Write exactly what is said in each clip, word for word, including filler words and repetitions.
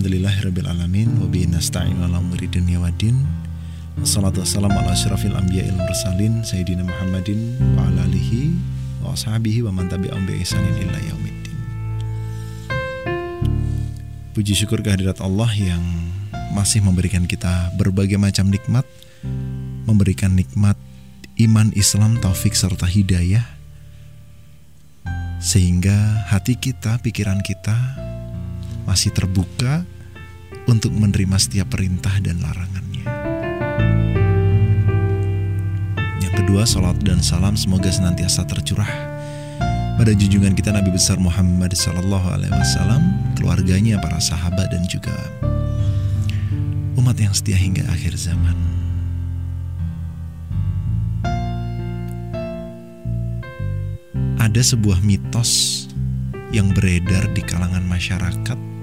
Alhamdulillahirabbil alamin wa bihi nasta'inu ala umuri dunya waddin. Wassalatu wassalamu ala asyrafil anbiya'il mursalin sayyidina Muhammadin wa ala alihi wa ashabihi wa man tabi'ahum bi ihsanin ila yaumiddin. Puji syukur kehadirat Allah yang masih memberikan kita berbagai macam nikmat, memberikan nikmat iman, Islam, taufik serta hidayah, sehingga hati kita, pikiran kita masih terbuka untuk menerima setiap perintah dan larangannya. Yang kedua, salawat dan salam semoga senantiasa tercurah pada junjungan kita Nabi besar Muhammad sallallahu alaihi wasallam, keluarganya, para sahabat dan juga umat yang setia hingga akhir zaman. Ada sebuah mitos yang beredar di kalangan masyarakat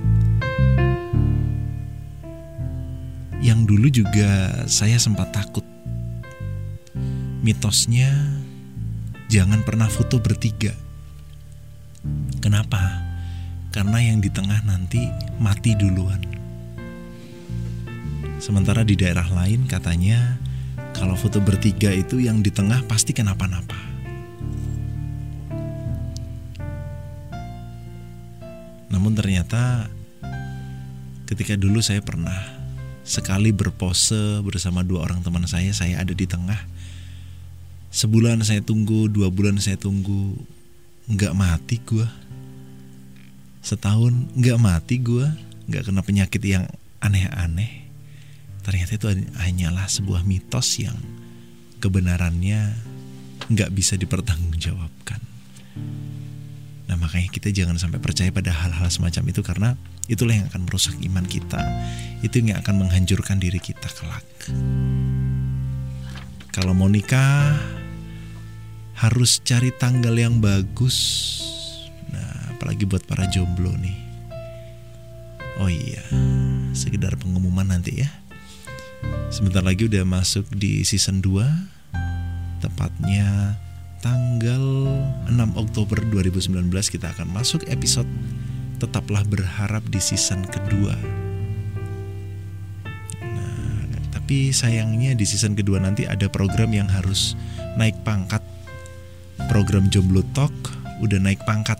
yang dulu juga saya sempat takut. Mitosnya, jangan pernah foto bertiga. Kenapa? Karena yang di tengah nanti mati duluan. Sementara di daerah lain katanya kalau foto bertiga itu yang di tengah pasti kenapa-napa. Namun ternyata ketika dulu saya pernah sekali berpose bersama dua orang teman saya, saya ada di tengah. Sebulan saya tunggu, dua bulan saya tunggu, nggak mati gue. Setahun nggak mati gue, nggak kena penyakit yang aneh-aneh. Ternyata itu hanyalah sebuah mitos yang kebenarannya nggak bisa dipertanggungjawabkan. Nah, makanya kita jangan sampai percaya pada hal-hal semacam itu, karena itulah yang akan merusak iman kita. Itu yang akan menghancurkan diri kita kelak. Kalau mau nikah harus cari tanggal yang bagus. Nah, apalagi buat para jomblo nih. Oh iya, sekedar pengumuman nanti ya. Sebentar lagi udah masuk di season dua. Tepatnya tanggal enam Oktober dua ribu sembilan belas kita akan masuk episode Tetaplah Berharap di season kedua. Nah, tapi sayangnya di season kedua nanti ada program yang harus naik pangkat. Program Jomblo Talk udah naik pangkat.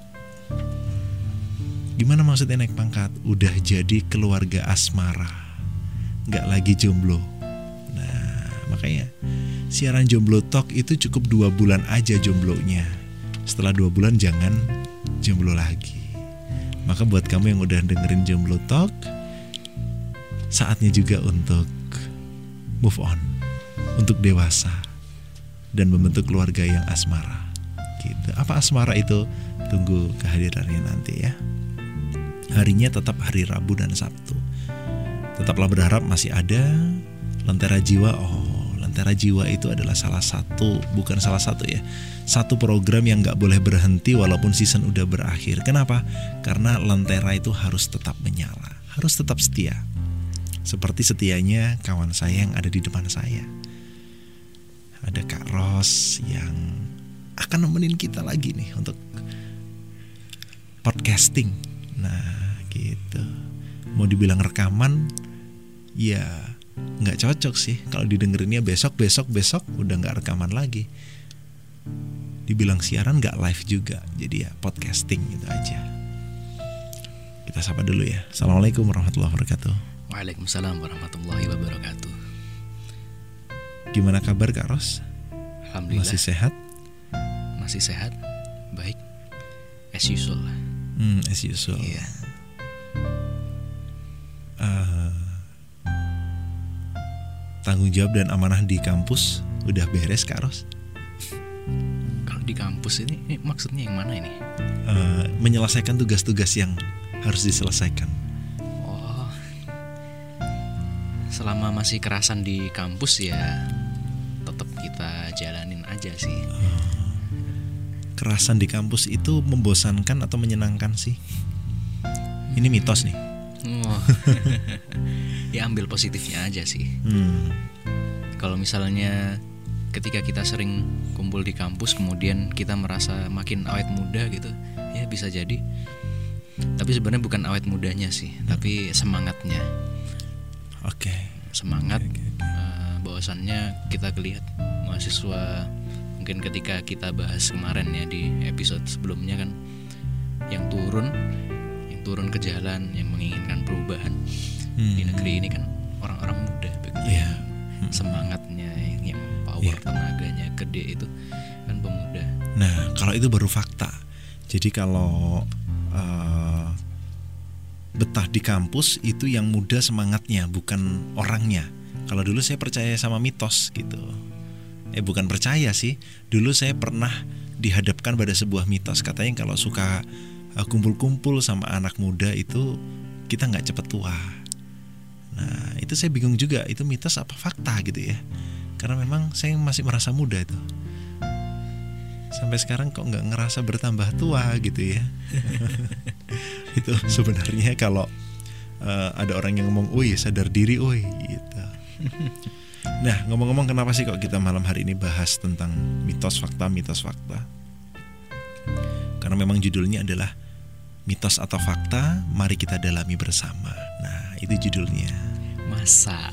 Gimana maksudnya naik pangkat? Udah jadi keluarga asmara, gak lagi jomblo. Nah, makanya siaran Jomblo Talk itu cukup dua bulan aja jomblonya. Setelah dua bulan jangan jomblo lagi. Maka buat kamu yang udah dengerin Jomblo Talk, saatnya juga untuk move on, untuk dewasa dan membentuk keluarga yang asmara. Gitu. Apa asmara itu? Tunggu kehadirannya nanti ya. Harinya tetap hari Rabu dan Sabtu. Tetaplah Berharap masih ada. Lentera Jiwa, oh Lentera Jiwa itu adalah salah satu, bukan salah satu ya, satu program yang gak boleh berhenti walaupun season udah berakhir. Kenapa? Karena Lentera itu harus tetap menyala, harus tetap setia. Seperti setianya kawan saya yang ada di depan saya. Ada Kak Ros yang akan nemenin kita lagi nih untuk podcasting. Nah gitu. Mau dibilang rekaman, ya nggak cocok sih. Kalau didengerinnya besok besok besok udah nggak rekaman lagi. Dibilang siaran nggak live juga, jadi ya podcasting gitu aja. Kita sapa dulu ya. Assalamualaikum warahmatullahi wabarakatuh. Waalaikumsalam warahmatullahi wabarakatuh. Gimana kabar Kak Ros? Alhamdulillah. Masih sehat? Masih sehat, baik. As usual. Hmm, as usual. Iya. Uh, tanggung jawab dan amanah di kampus udah beres Kak Ros? Kalau di kampus ini, ini maksudnya yang mana ini? Uh, menyelesaikan tugas-tugas yang harus diselesaikan. Oh, selama masih kerasan di kampus ya tetap kita jalanin aja sih. Uh, kerasan di kampus itu membosankan atau menyenangkan sih? Ini mitos nih. Oh. Ya ambil positifnya aja sih. Hmm. Kalau misalnya ketika kita sering kumpul di kampus kemudian kita merasa makin awet muda gitu, ya bisa jadi Tapi sebenarnya bukan awet mudanya sih, hmm. tapi semangatnya. Oke. Okay. Semangat. Okay, okay, okay. Uh, bahwasannya kita lihat mahasiswa, mungkin ketika kita bahas kemarin ya di episode sebelumnya kan, yang turun, yang turun ke jalan, yang menginginkan perubahan hmm. di negeri ini kan orang-orang muda begitu. Yeah. Hmm. Semangatnya, yang power, yeah. tenaganya gede itu kan pemuda. Nah, kalau itu baru fakta. Jadi kalau uh, betah di kampus itu yang muda semangatnya, bukan orangnya. Kalau dulu saya percaya sama mitos gitu. Eh bukan percaya sih. Dulu saya pernah dihadapkan pada sebuah mitos. Katanya kalau suka uh, kumpul-kumpul sama anak muda itu kita nggak cepet tua. Nah itu saya bingung juga, itu mitos apa fakta gitu ya. Karena memang saya masih merasa muda itu. Sampai sekarang kok nggak ngerasa bertambah tua gitu ya. Itu sebenarnya kalau uh, ada orang yang ngomong, "Woi, sadar diri, woi," gitu. Nah, ngomong-ngomong, kenapa sih kok kita malam hari ini bahas tentang mitos fakta, mitos fakta? Karena memang judulnya adalah mitos atau fakta, mari kita dalami bersama. Nah, itu judulnya. Masa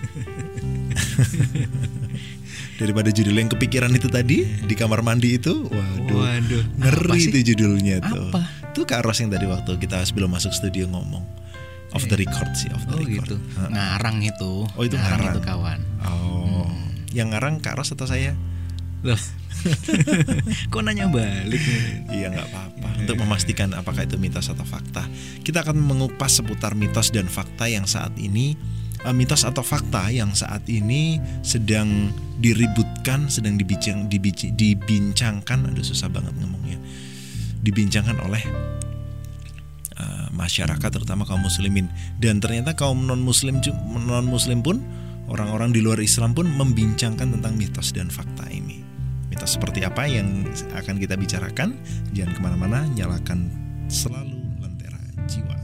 daripada judul yang kepikiran itu tadi di kamar mandi itu, waduh, waduh ngeri itu judulnya tuh. Apa? Tuh Kak Ros yang tadi waktu kita sebelum masuk studio ngomong off the record sih, off the oh, record. Gitu. Ngarang itu. Oh itu ngarang, ngarang itu kawan. Oh, hmm. Yang ngarang Kak Ros atau saya? Loh. Kok nanya balik? Iya nggak apa-apa. Untuk memastikan apakah itu mitos atau fakta, kita akan mengupas seputar mitos dan fakta yang saat ini mitos atau fakta yang saat ini sedang diributkan, sedang dibincang, dibincang, dibincangkan, aduh susah banget ngomongnya, dibincangkan oleh uh, masyarakat, terutama kaum muslimin. Dan ternyata kaum non muslim non muslim pun, orang-orang di luar Islam pun membincangkan tentang mitos dan fakta ini. Mitos seperti apa yang akan kita bicarakan? Jangan kemana-mana, nyalakan selalu Lentera Jiwa.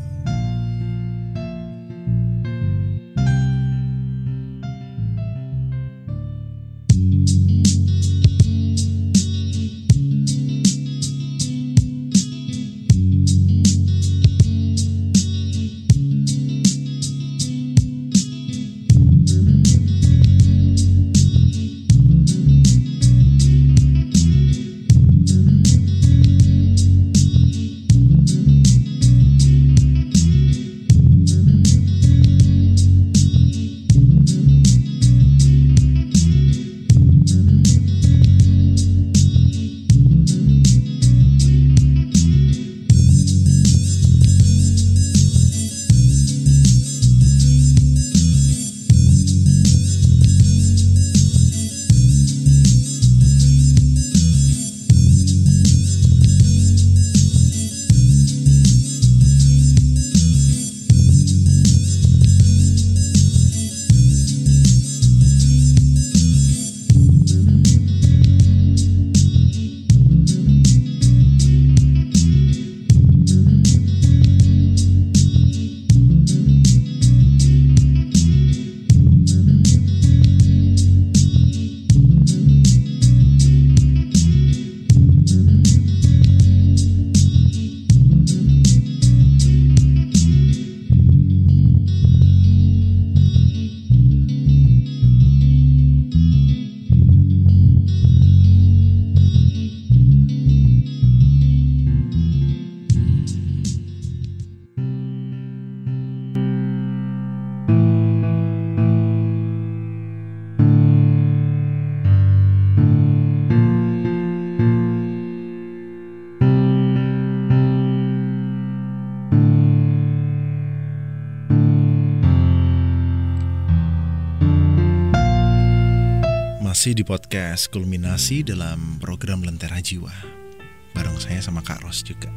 Masih di podcast Kulminasi dalam program Lentera Jiwa, bareng saya sama Kak Ros juga.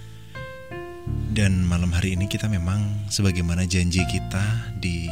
Dan malam hari ini kita memang sebagaimana janji kita di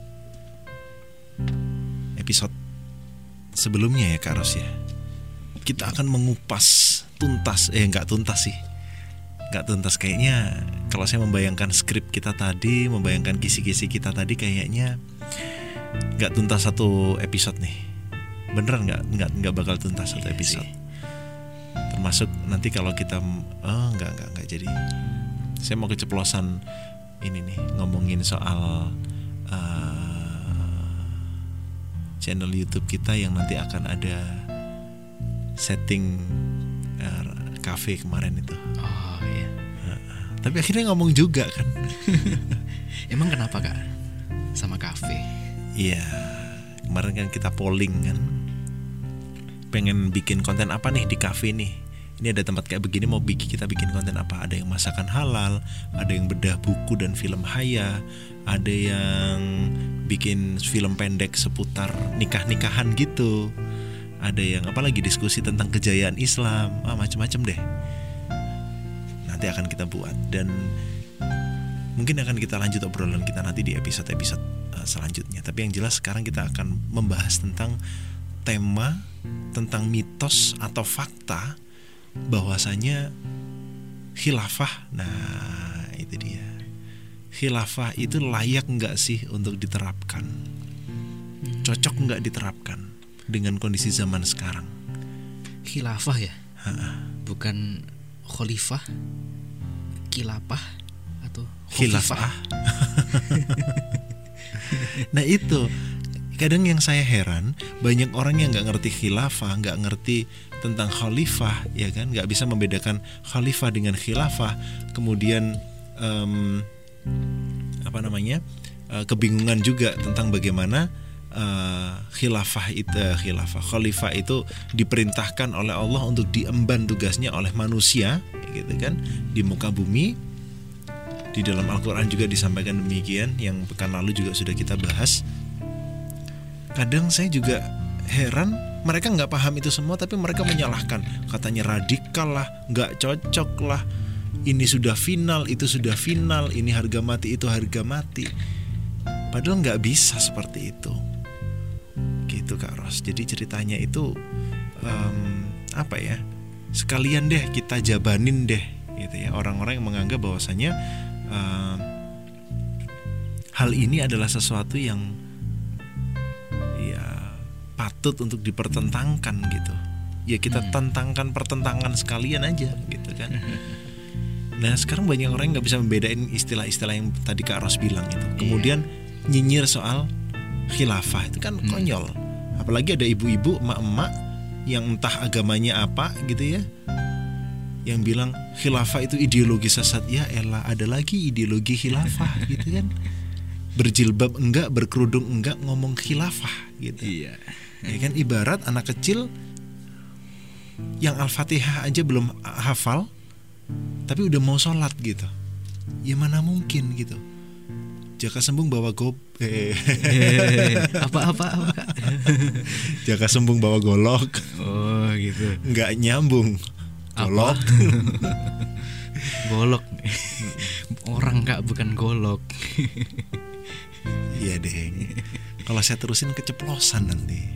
episode sebelumnya ya Kak Ros ya, kita akan mengupas tuntas, eh nggak tuntas sih, nggak tuntas kayaknya. Kalau saya membayangkan skrip kita tadi, membayangkan kisi-kisi kita tadi, kayaknya nggak tuntas satu episode nih. Beneran nggak nggak nggak bakal tuntas satu episode. Termasuk nanti kalau kita oh nggak nggak nggak jadi Saya mau keceplosan ini nih, ngomongin soal uh, channel YouTube kita yang nanti akan ada setting uh, cafe kemarin itu. Oh iya. Uh, tapi akhirnya ngomong juga kan. Emang kenapa Kak sama cafe? Iya, kemarin kan kita polling kan, pengen bikin konten apa nih di cafe nih. Ini ada tempat kayak begini, mau bikin kita bikin konten apa? Ada yang masakan halal, ada yang bedah buku dan film haya, ada yang bikin film pendek seputar nikah-nikahan gitu, ada yang apalagi diskusi tentang kejayaan Islam, ah macam-macam deh. Nanti akan kita buat dan mungkin akan kita lanjut obrolan kita nanti di episode-episode uh, selanjutnya. Tapi yang jelas sekarang kita akan membahas tentang tema, tentang mitos atau fakta bahwasanya khilafah. Nah itu dia, khilafah itu layak nggak sih untuk diterapkan, cocok nggak diterapkan dengan kondisi zaman sekarang. Khilafah ya? Ha-ha. Bukan khalifah, khilafah atau khilafah. Nah itu kadang yang saya heran, banyak orang yang nggak ngerti khilafah, nggak ngerti tentang khalifah, ya kan, nggak bisa membedakan khalifah dengan khilafah. Kemudian um, apa namanya, uh, kebingungan juga tentang bagaimana uh, khilafah itu, khilafah, khalifah itu diperintahkan oleh Allah untuk diemban tugasnya oleh manusia, gitu kan, di muka bumi. Di dalam Al-Quran juga disampaikan demikian, yang pekan lalu juga sudah kita bahas. Kadang saya juga heran, mereka nggak paham itu semua, tapi mereka menyalahkan, katanya radikal lah, nggak cocok lah, ini sudah final, itu sudah final, ini harga mati, itu harga mati. Padahal nggak bisa seperti itu, gitu Kak Ros. Jadi ceritanya itu um, apa ya? Sekalian deh kita jabanin deh, gitu ya, orang-orang yang menganggap bahwasanya um, hal ini adalah sesuatu yang patut untuk dipertentangkan gitu. Ya kita hmm. tentangkan, pertentangan sekalian aja gitu kan. Nah sekarang banyak orang yang gak bisa membedain istilah-istilah yang tadi Kak Ros bilang itu. Kemudian yeah. nyinyir soal khilafah, itu kan hmm. konyol. Apalagi ada ibu-ibu, emak-emak yang entah agamanya apa gitu ya, yang bilang khilafah itu ideologi sesat. Ya elah, ada lagi ideologi khilafah gitu kan. Berjilbab enggak, berkerudung enggak, ngomong khilafah gitu. Iya. Ya kan, ibarat anak kecil yang Al-Fatihah aja belum hafal tapi udah mau sholat gitu. Ya mana mungkin gitu. Jaka sembung bawa gob eh. Apa-apa apa? Jaka sembung bawa golok. Oh gitu. Nggak nyambung. Golok. Golok. Orang Kak, bukan golok. Iya deh. Kalau saya terusin keceplosan nanti.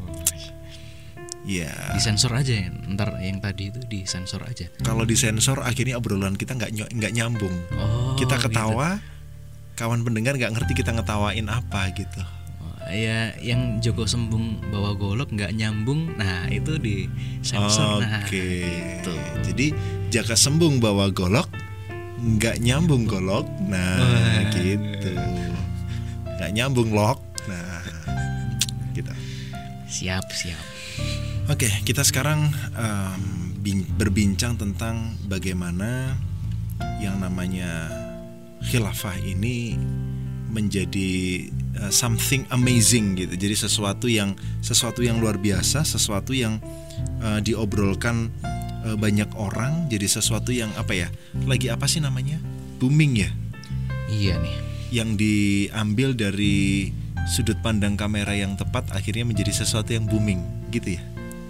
Ya. Disensor aja ya, ntar yang tadi itu disensor aja. Kalau disensor akhirnya obrolan kita nggak nggak nyambung. Oh, kita ketawa, gitu. Kawan pendengar nggak ngerti kita ngetawain apa gitu. Oh, ya, yang Joko Sembung bawa golok nggak nyambung, nah itu disensor. Nah, Oke. gitu. Jadi Jaka Sembung bawa golok, nggak nyambung golok, nah oh, gitu. Nggak nyambung lock, nah gitu. Siap siap. Oke, kita sekarang um, bin, berbincang tentang bagaimana yang namanya khilafah ini menjadi uh, something amazing gitu. Jadi sesuatu yang sesuatu yang luar biasa, sesuatu yang uh, diobrolkan uh, banyak orang, jadi sesuatu yang apa ya? Lagi apa sih namanya? Booming ya? Iya nih. Yang diambil dari sudut pandang kamera yang tepat akhirnya menjadi sesuatu yang booming gitu ya.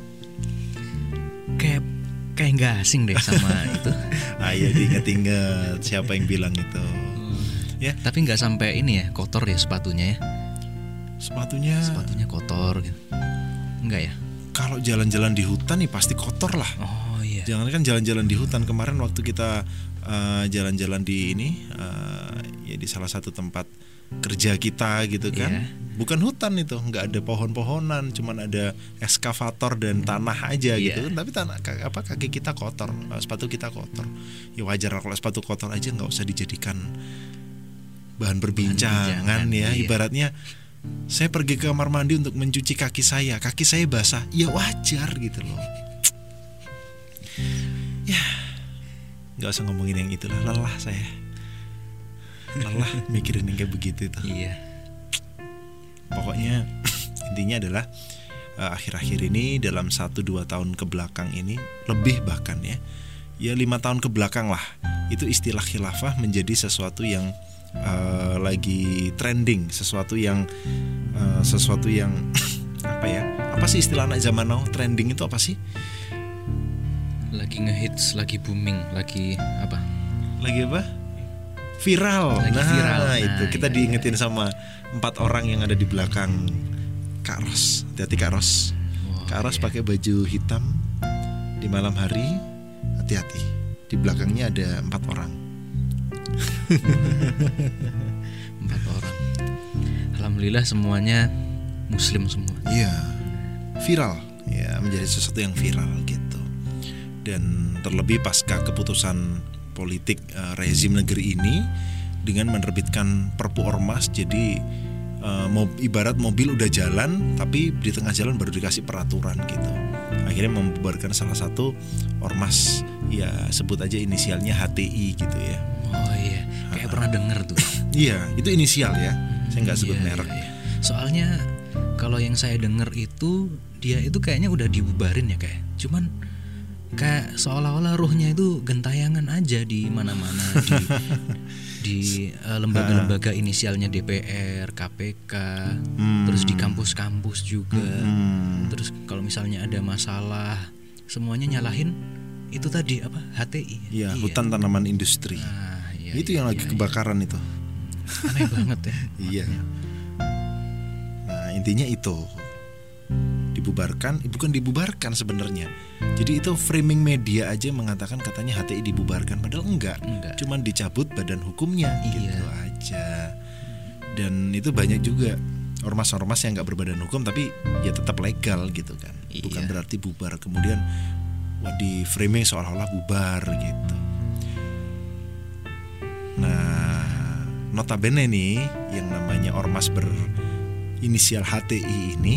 Kayak kayak nggak asing deh sama itu. Ah ya, diinget-inget siapa yang bilang itu. Hmm. Ya. Tapi nggak sampai ini ya, kotor ya sepatunya ya. Sepatunya Sepatunya kotor gitu. Enggak ya? Kalau jalan-jalan di hutan nih pasti kotor lah. Oh iya Iya. Jangan kan jalan-jalan di hutan. Kemarin waktu kita uh, jalan-jalan di ini uh, ya di salah satu tempat kerja kita gitu kan. Iya. Bukan hutan itu, nggak ada pohon-pohonan, cuman ada eskavator dan tanah aja Iya. gitu. Tapi tanah apa kaki kita kotor, sepatu kita kotor. Ya wajar kalau sepatu kotor aja nggak usah dijadikan bahan perbincangan perbincangan, ya. iya. Ibaratnya saya pergi ke kamar mandi untuk mencuci kaki saya, kaki saya basah, ya wajar gitu loh. Ya, nggak usah ngomongin yang itulah, lelah saya, lelah mikirin yang kayak begitu itu. Iya. Pokoknya intinya adalah uh, akhir-akhir ini dalam satu dua tahun ke belakang ini, lebih bahkan ya, ya lima tahun ke belakang lah, itu istilah khilafah menjadi sesuatu yang Uh, lagi trending, sesuatu yang uh, sesuatu yang apa ya? Apa sih istilah anak zaman now? Trending itu apa sih? Lagi ngehits, lagi booming, lagi apa? Lagi apa? Viral. Lagi nah, viral. Nah, itu kita iya, diingetin iya. sama empat orang yang ada di belakang Kak Ros. Hati-hati Kak Ros. Oh, Kak Ros iya. pakai baju hitam di malam hari. Hati-hati. Di belakangnya ada empat orang. Empat orang. Alhamdulillah semuanya muslim semua. Iya, viral, ya menjadi sesuatu yang viral gitu. Dan terlebih pasca keputusan politik uh, rezim negeri ini dengan menerbitkan Perpu Ormas, jadi uh, mob, ibarat mobil udah jalan, tapi di tengah jalan baru dikasih peraturan gitu. Akhirnya membubarkan salah satu ormas, ya sebut aja inisialnya H T I gitu ya. Oh iya, kayak pernah denger tuh. Iya, itu inisial ya. Saya nggak sebut Iya, merek. iya, iya. Soalnya kalau yang saya denger itu dia itu kayaknya udah dibubarin ya kayak. Cuman kayak seolah-olah ruhnya itu gentayangan aja di mana-mana di di uh, lembaga-lembaga inisialnya D P R, K P K, Hmm. terus di kampus-kampus juga. Hmm. Terus kalau misalnya ada masalah, semuanya nyalahin itu tadi apa? H T I. Iya, hutan tanaman industri. Nah, iya, itu iya, yang lagi iya, kebakaran itu. iya. Aneh banget ya. Iya. Nah, intinya itu dibubarkan, bukan dibubarkan sebenarnya. Jadi itu framing media aja mengatakan katanya H T I dibubarkan, padahal enggak. Enggak. Cuman dicabut badan hukumnya, Iya. gitu aja. Dan itu banyak juga ormas-ormas yang nggak berbadan hukum tapi ya tetap legal gitu kan. Iya. Bukan berarti bubar. Kemudian wah, di framing seolah-olah bubar gitu. Nah, notabene nih yang namanya ormas berinisial H T I ini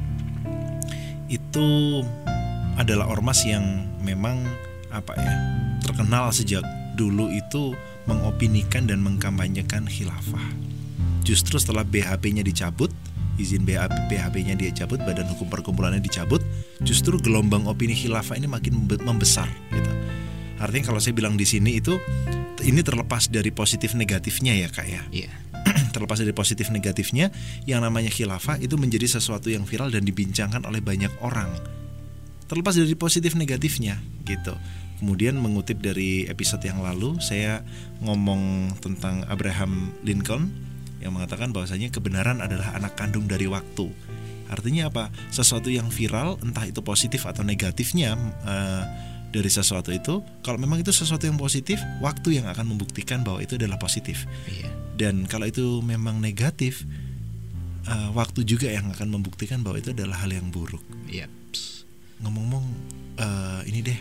itu adalah ormas yang memang apa ya, terkenal sejak dulu itu mengopinikan dan mengkampanyekan khilafah. Justru setelah B H P-nya dicabut, izin B H P-nya dicabut, badan hukum perkumpulannya dicabut, justru gelombang opini khilafah ini makin membesar gitu. Artinya kalau saya bilang di sini itu ini terlepas dari positif negatifnya ya Kak ya. Iya. Terlepas dari positif negatifnya, yang namanya khilafah itu menjadi sesuatu yang viral dan dibincangkan oleh banyak orang. Terlepas dari positif negatifnya gitu. Kemudian mengutip dari episode yang lalu, saya ngomong tentang Abraham Lincoln yang mengatakan bahwasanya kebenaran adalah anak kandung dari waktu. Artinya apa? Sesuatu yang viral, entah itu positif atau negatifnya uh, dari sesuatu itu, kalau memang itu sesuatu yang positif, waktu yang akan membuktikan bahwa itu adalah positif. Iya. Dan kalau itu memang negatif, uh, waktu juga yang akan membuktikan bahwa itu adalah hal yang buruk. Iya. Ngomong-ngomong, uh, ini deh,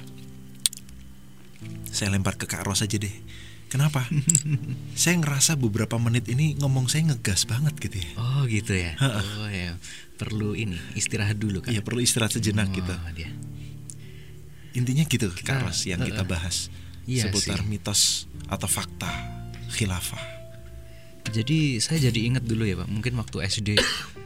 saya lempar ke Kak Ros aja deh. Kenapa? Saya ngerasa beberapa menit ini ngomong saya ngegas banget gitu ya. Oh gitu ya. Ha-ha. Oh ya, perlu ini istirahat dulu kan. Iya, perlu istirahat sejenak Oh, gitu. dia. Intinya gitu Kita- Kak Ros yang kita uh-uh. bahas Iya seputar sih. mitos atau fakta khilafah. Jadi saya jadi ingat dulu ya Pak, mungkin waktu S D eh,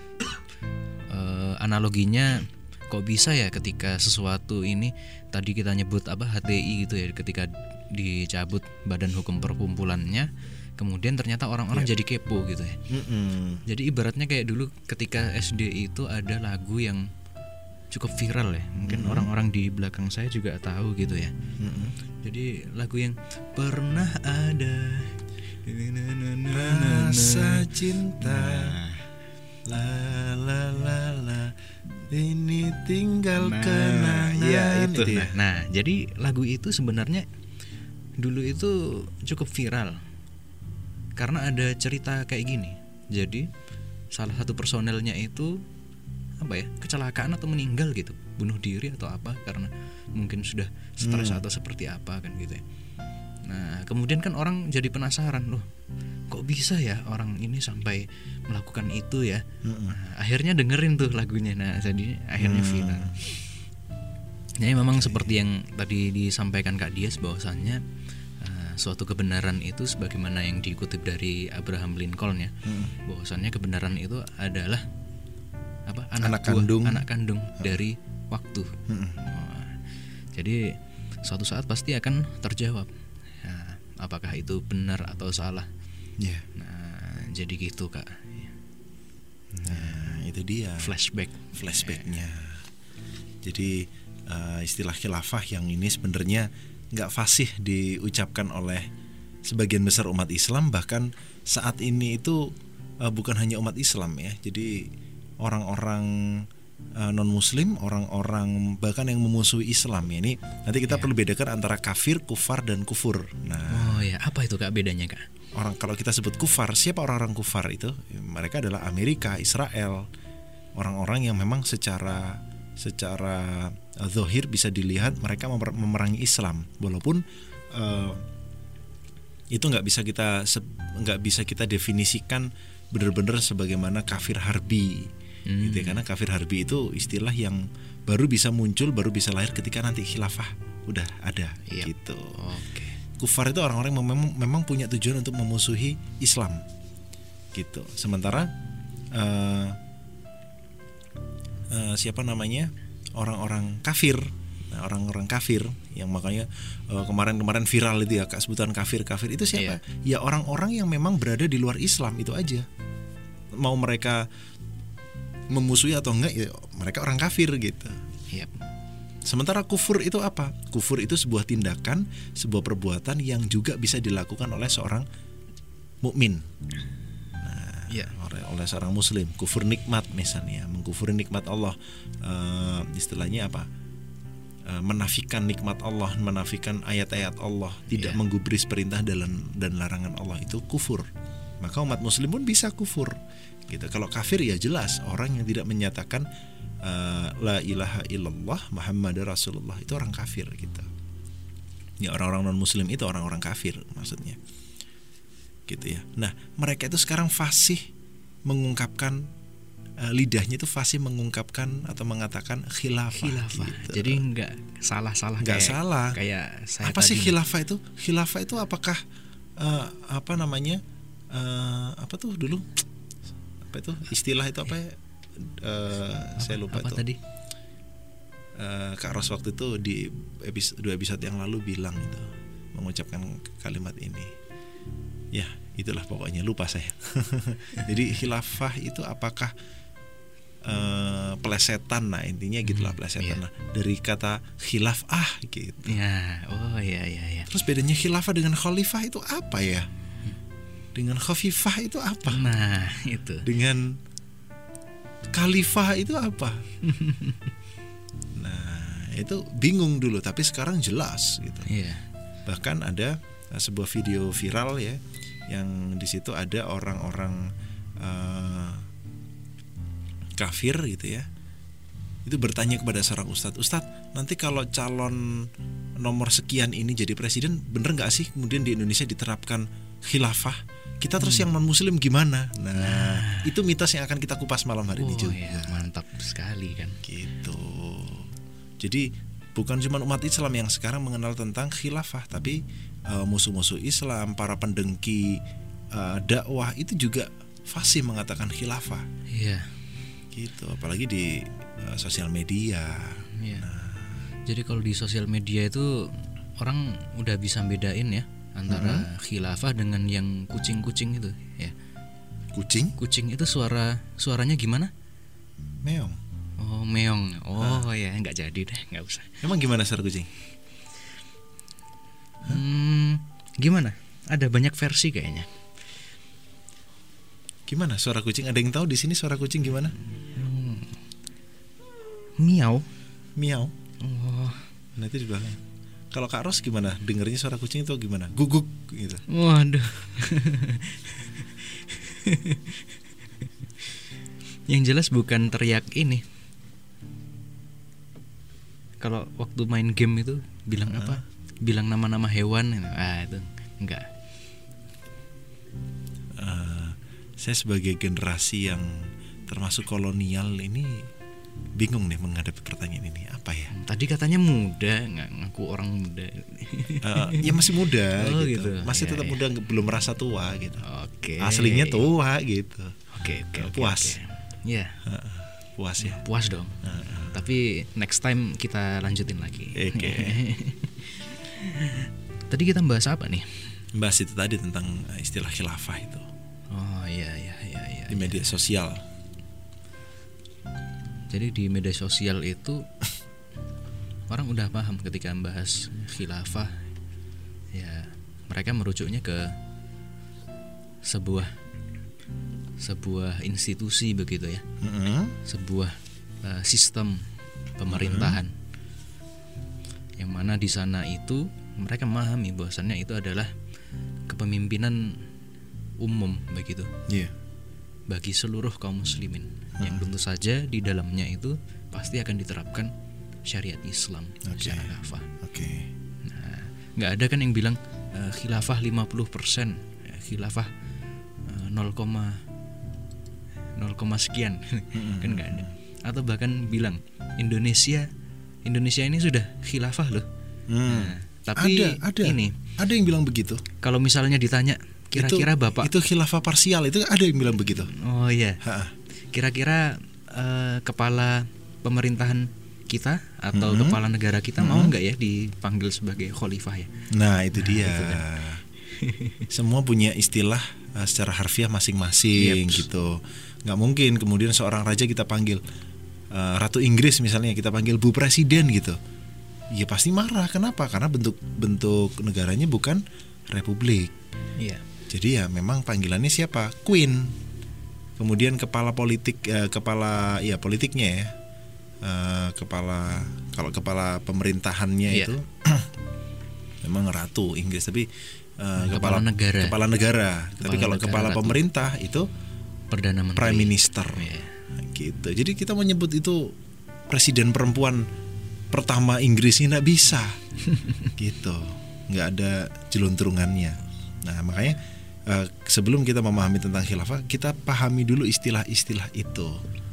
analoginya kok bisa ya ketika sesuatu ini tadi kita nyebut apa H T I gitu ya, ketika dicabut badan hukum perkumpulannya, kemudian ternyata orang-orang Iya. jadi kepo gitu ya. Mm-mm. Jadi ibaratnya kayak dulu ketika S D itu ada lagu yang cukup viral ya, mungkin Mm-mm. orang-orang di belakang saya juga tahu gitu ya. Mm-mm. Jadi lagu yang pernah ada Rasa cinta. Nah, La la la la, ini tinggal Nah, kenangan. ya itu. Itu ya? Nah, nah, jadi lagu itu sebenarnya dulu itu cukup viral karena ada cerita kayak gini. Jadi salah satu personelnya itu apa ya, kecelakaan atau meninggal gitu, bunuh diri atau apa karena mungkin sudah stres Hmm. atau seperti apa kan gitu ya. Nah kemudian kan orang jadi penasaran, loh kok bisa ya orang ini sampai melakukan itu ya. Mm-mm. Nah, akhirnya dengerin tuh lagunya, nah jadi akhirnya Hmm. viral. Jadi memang seperti yang tadi disampaikan Kak Dias bahwasannya uh, suatu kebenaran itu sebagaimana yang dikutip dari Abraham Lincoln ya, Mm. bahwasannya kebenaran itu adalah apa, anak, Anak buah, kandung. anak kandung dari waktu. Mm-mm. Oh, jadi suatu saat pasti akan terjawab. Nah, apakah itu benar atau salah? Ya. Nah, jadi gitu Kak. Nah, itu dia Flashback. flashbacknya. Jadi uh, istilah khilafah yang ini sebenarnya nggak fasih diucapkan oleh sebagian besar umat Islam, bahkan saat ini itu uh, bukan hanya umat Islam ya. Jadi orang-orang uh, non Muslim, orang-orang bahkan yang memusuhi Islam ya. Ini nanti kita Ya. perlu bedakan antara kafir, kufar dan kufur. Nah, Oh ya, apa itu Kak bedanya Kak? orang kalau kita sebut kufar, siapa orang-orang kufar itu? Mereka adalah Amerika, Israel, orang-orang yang memang secara secara uh, zahir bisa dilihat mereka memer- memerangi Islam, walaupun uh, itu nggak bisa kita se- nggak bisa kita definisikan benar-benar sebagaimana kafir harbi, Hmm. gitu ya. Karena kafir harbi itu istilah yang baru bisa muncul, baru bisa lahir ketika nanti khilafah udah ada, Yap. gitu. Oke. Kufar itu orang-orang yang memang, memang punya tujuan untuk memusuhi Islam, gitu. Sementara uh, uh, siapa namanya orang-orang kafir, nah, orang-orang kafir yang makanya uh, kemarin-kemarin viral itu ya Kak, sebutan kafir-kafir itu siapa? Ya orang-orang yang memang berada di luar Islam itu aja. Mau mereka memusuhi atau enggak, ya mereka orang kafir gitu. Yap. Sementara kufur itu apa? Kufur itu sebuah tindakan, sebuah perbuatan yang juga bisa dilakukan oleh seorang mukmin. Nah, Ya. oleh, oleh seorang muslim. Kufur nikmat misalnya, mengkufuri nikmat Allah. Uh, istilahnya apa? Uh, menafikan nikmat Allah, menafikan ayat-ayat Allah, tidak Ya. menggubris perintah dan dan larangan Allah, itu kufur. Maka umat muslim pun bisa kufur. Gitu. Kalau kafir ya jelas orang yang tidak menyatakan Uh, la ilaha illallah Muhammad Rasulullah, itu orang kafir gitu. Ya orang-orang non muslim itu orang-orang kafir maksudnya, gitu ya. Nah mereka itu sekarang fasih mengungkapkan uh, lidahnya itu fasih mengungkapkan atau mengatakan khilafah, Khilafah. gitu. Jadi nggak salah-salah. Nggak kayak, salah. Kayak saya Apa sih tadi. khilafah itu? Khilafah itu apakah uh, apa namanya uh, apa tuh dulu apa itu istilah itu apa ya? Uh, Apa, saya lupa apa tuh. tadi? Uh, Kak Ros waktu itu di episode, dua episode yang lalu bilang itu, mengucapkan kalimat ini. Ya, itulah pokoknya, lupa saya. Jadi khilafah itu apakah uh, plesetan? Nah, intinya gitulah, Hmm, plesetan. iya. Nah, dari kata khilafah gitu. Ya, oh ya ya ya. Terus bedanya khilafah dengan khalifah itu apa ya? Dengan khafifah itu apa? Nah, itu. Dengan khalifah itu apa? Nah, itu bingung dulu, tapi sekarang jelas gitu. Iya. Bahkan ada uh, sebuah video viral ya, yang di situ ada orang-orang uh, kafir gitu ya. Itu bertanya kepada seorang ustadz, "Ustadz, nanti kalau calon nomor sekian ini jadi presiden, bener nggak sih kemudian di Indonesia diterapkan khilafah? Kita terus Hmm. yang non muslim gimana?" Nah, itu mitos yang akan kita kupas malam hari ini Oh juga. ya, mantap sekali kan. Gitu. Jadi bukan cuma umat Islam yang sekarang mengenal tentang khilafah, tapi uh, musuh-musuh Islam, para pendengki uh, dakwah itu juga fasih mengatakan khilafah. Iya. Gitu, apalagi di uh, sosial media. Iya. Nah, Jadi kalau di sosial media itu orang udah bisa bedain ya antara Mm-hmm. khilafah dengan yang kucing-kucing itu ya. kucing, Kucing itu suara suaranya gimana? meong. Oh, meong. Oh ya, nggak jadi deh, nggak usah. Emang gimana suara kucing? Hmm, gimana? Ada banyak versi kayaknya. Gimana suara kucing? Ada yang tahu di sini suara kucing gimana? Hmm. Miau. Miau. Oh. Nah itu di belakang. Kalau Kak Ros gimana? Dengernya suara kucing itu gimana? Guguk gitu. Waduh. Yang jelas bukan teriak ini. Kalau waktu main game itu bilang uh. apa? Bilang nama-nama hewan. Ah itu enggak. Uh, saya sebagai generasi yang termasuk kolonial ini bingung nih menghadapi pertanyaan ini. Apa ya? Tadi katanya muda, nggak ngaku orang muda. Uh, ya masih muda oh, gitu. gitu. Masih ya, tetap ya. muda, belum merasa tua gitu. Oke. Aslinya tua gitu. Oke, oke, oke. Puas. Iya. Uh, puas ya. Puas dong. Uh, uh. Tapi next time kita lanjutin lagi. Oke. Okay. Tadi kita bahas apa nih? Bahas itu tadi tentang istilah khilafah itu. Oh iya iya iya iya. Di media iya. sosial. Jadi di media sosial itu orang udah paham ketika membahas khilafah, ya mereka merujuknya ke sebuah sebuah institusi begitu ya, mm-hmm. sebuah uh, sistem pemerintahan, mm-hmm. yang mana di sana itu mereka memahami bahwasannya itu adalah kepemimpinan umum begitu, yeah. bagi seluruh kaum muslimin, hmm. yang tentu saja di dalamnya itu pasti akan diterapkan syariat Islam, okay. secara khilafah. Oke. Okay. Nah, nggak ada kan yang bilang uh, khilafah lima puluh persen, ya, khilafah uh, nol, nol sekian, kan nggak ada. Atau bahkan bilang Indonesia Indonesia ini sudah khilafah loh. Hmm. Nah, tapi ada, ada, ini ada yang bilang begitu. Kalau misalnya ditanya kira-kira itu, Bapak itu khilafah parsial, itu ada yang bilang begitu. Oh iya. Ha-ha. Kira-kira uh, kepala pemerintahan kita atau mm-hmm. kepala negara kita mm-hmm. mau nggak ya dipanggil sebagai khalifah ya? Nah itu nah, dia. Itu kan. Semua punya istilah uh, secara harfiah masing-masing yep. gitu. Nggak mungkin kemudian seorang raja kita panggil uh, Ratu Inggris misalnya, kita panggil Bu Presiden gitu. Ya pasti marah. Kenapa? Karena bentuk bentuk negaranya bukan republik. Iya. Jadi ya memang panggilannya siapa? Queen. Kemudian kepala politik, eh, kepala ya politiknya ya, eh, kepala kalau kepala pemerintahannya yeah. itu memang Ratu Inggris, tapi eh, kepala, kepala negara. Kepala negara. Kepala tapi kalau negara kepala Ratu. Pemerintah itu Perdana Menteri. Prime Minister. Yeah. Gitu. Jadi kita menyebut itu presiden perempuan pertama Inggris ini nggak bisa, gitu. Nggak ada jelunturungannya. Nah makanya uh, sebelum kita memahami tentang khilafah, kita pahami dulu istilah-istilah itu.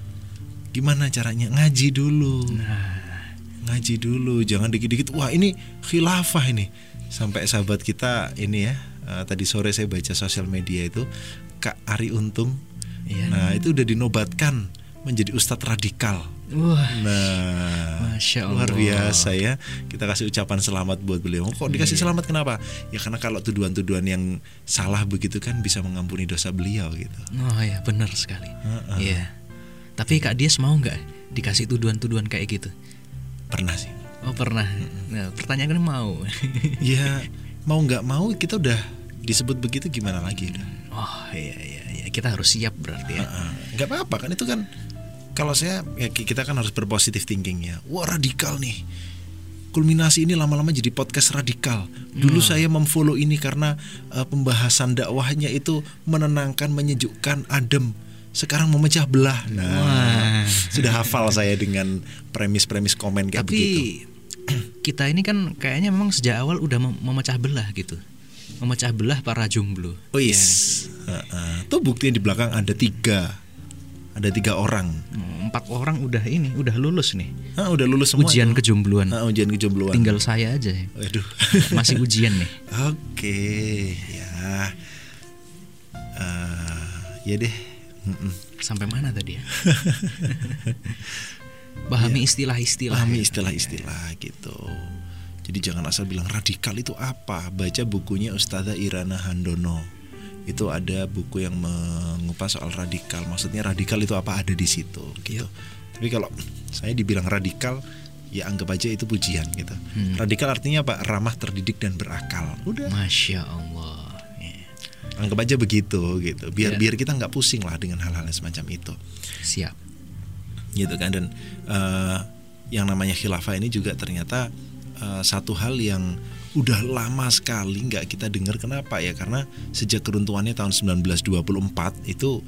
Gimana caranya? Ngaji dulu. Nah. Ngaji dulu, jangan dikit-dikit wah ini khilafah ini. Sampai sahabat kita ini ya, uh, tadi sore saya baca sosial media itu Kak Ari Untung. Ya. Nah itu udah dinobatkan menjadi ustadz radikal. Wah, nah, Masya Allah. Luar biasa ya. Kita kasih ucapan selamat buat beliau. Kok dikasih iya. selamat kenapa? Ya karena kalau tuduhan-tuduhan yang salah begitu kan bisa mengampuni dosa beliau gitu. Oh ya benar sekali. Uh-uh. Iya. Tapi Kak Dias mau nggak dikasih tuduhan-tuduhan kayak gitu? Pernah sih. Oh pernah. Nah, pertanyaannya mau. Ya mau nggak mau kita udah disebut begitu gimana lagi udah. Oh iya iya iya. Kita harus siap berarti ya. Uh-uh. Nggak apa-apa kan itu kan. Kalau saya ya kita kan harus berpositif thinking ya. Wah radikal nih. Kulminasi ini lama-lama jadi podcast radikal. Dulu hmm. saya memfollow ini karena uh, pembahasan dakwahnya itu menenangkan, menyejukkan, adem. Sekarang memecah belah. Nah, wah. Sudah hafal saya dengan premis-premis komen kayak Tapi, begitu. Kita ini kan kayaknya memang sejak awal udah mem- memecah belah gitu. Memecah belah para jomblo. Oh yes. Ya. Uh-uh. Tuh buktinya di belakang ada tiga. Ada tiga orang. Empat orang udah ini, udah lulus nih. Ah, udah lulus semua. Ujian itu. kejombloan. Ah, ujian kejombloan. Tinggal saya aja. Waduh. Masih ujian nih. Oke, ya. Uh, ya deh. Mm-mm. Sampai mana tadi ya? Pahami ya. istilah-istilah. Pahami istilah-istilah gitu. Jadi jangan asal bilang radikal itu apa. Baca bukunya Ustazah Irana Handono. Itu ada buku yang mengupas soal radikal. Maksudnya radikal itu apa, ada di situ gitu. Yep. Tapi kalau saya dibilang radikal, ya anggap aja itu pujian gitu. Hmm. Radikal artinya apa? Ramah, terdidik dan berakal. Udah. Masya Allah. Yeah. Anggap aja begitu gitu. Biar Ya. biar kita nggak pusing lah dengan hal-hal semacam itu. Siap. Gitu kan. Dan uh, yang namanya khilafah ini juga ternyata uh, satu hal yang udah lama sekali nggak kita dengar. Kenapa ya? Karena sejak keruntuhannya tahun sembilan belas dua puluh empat itu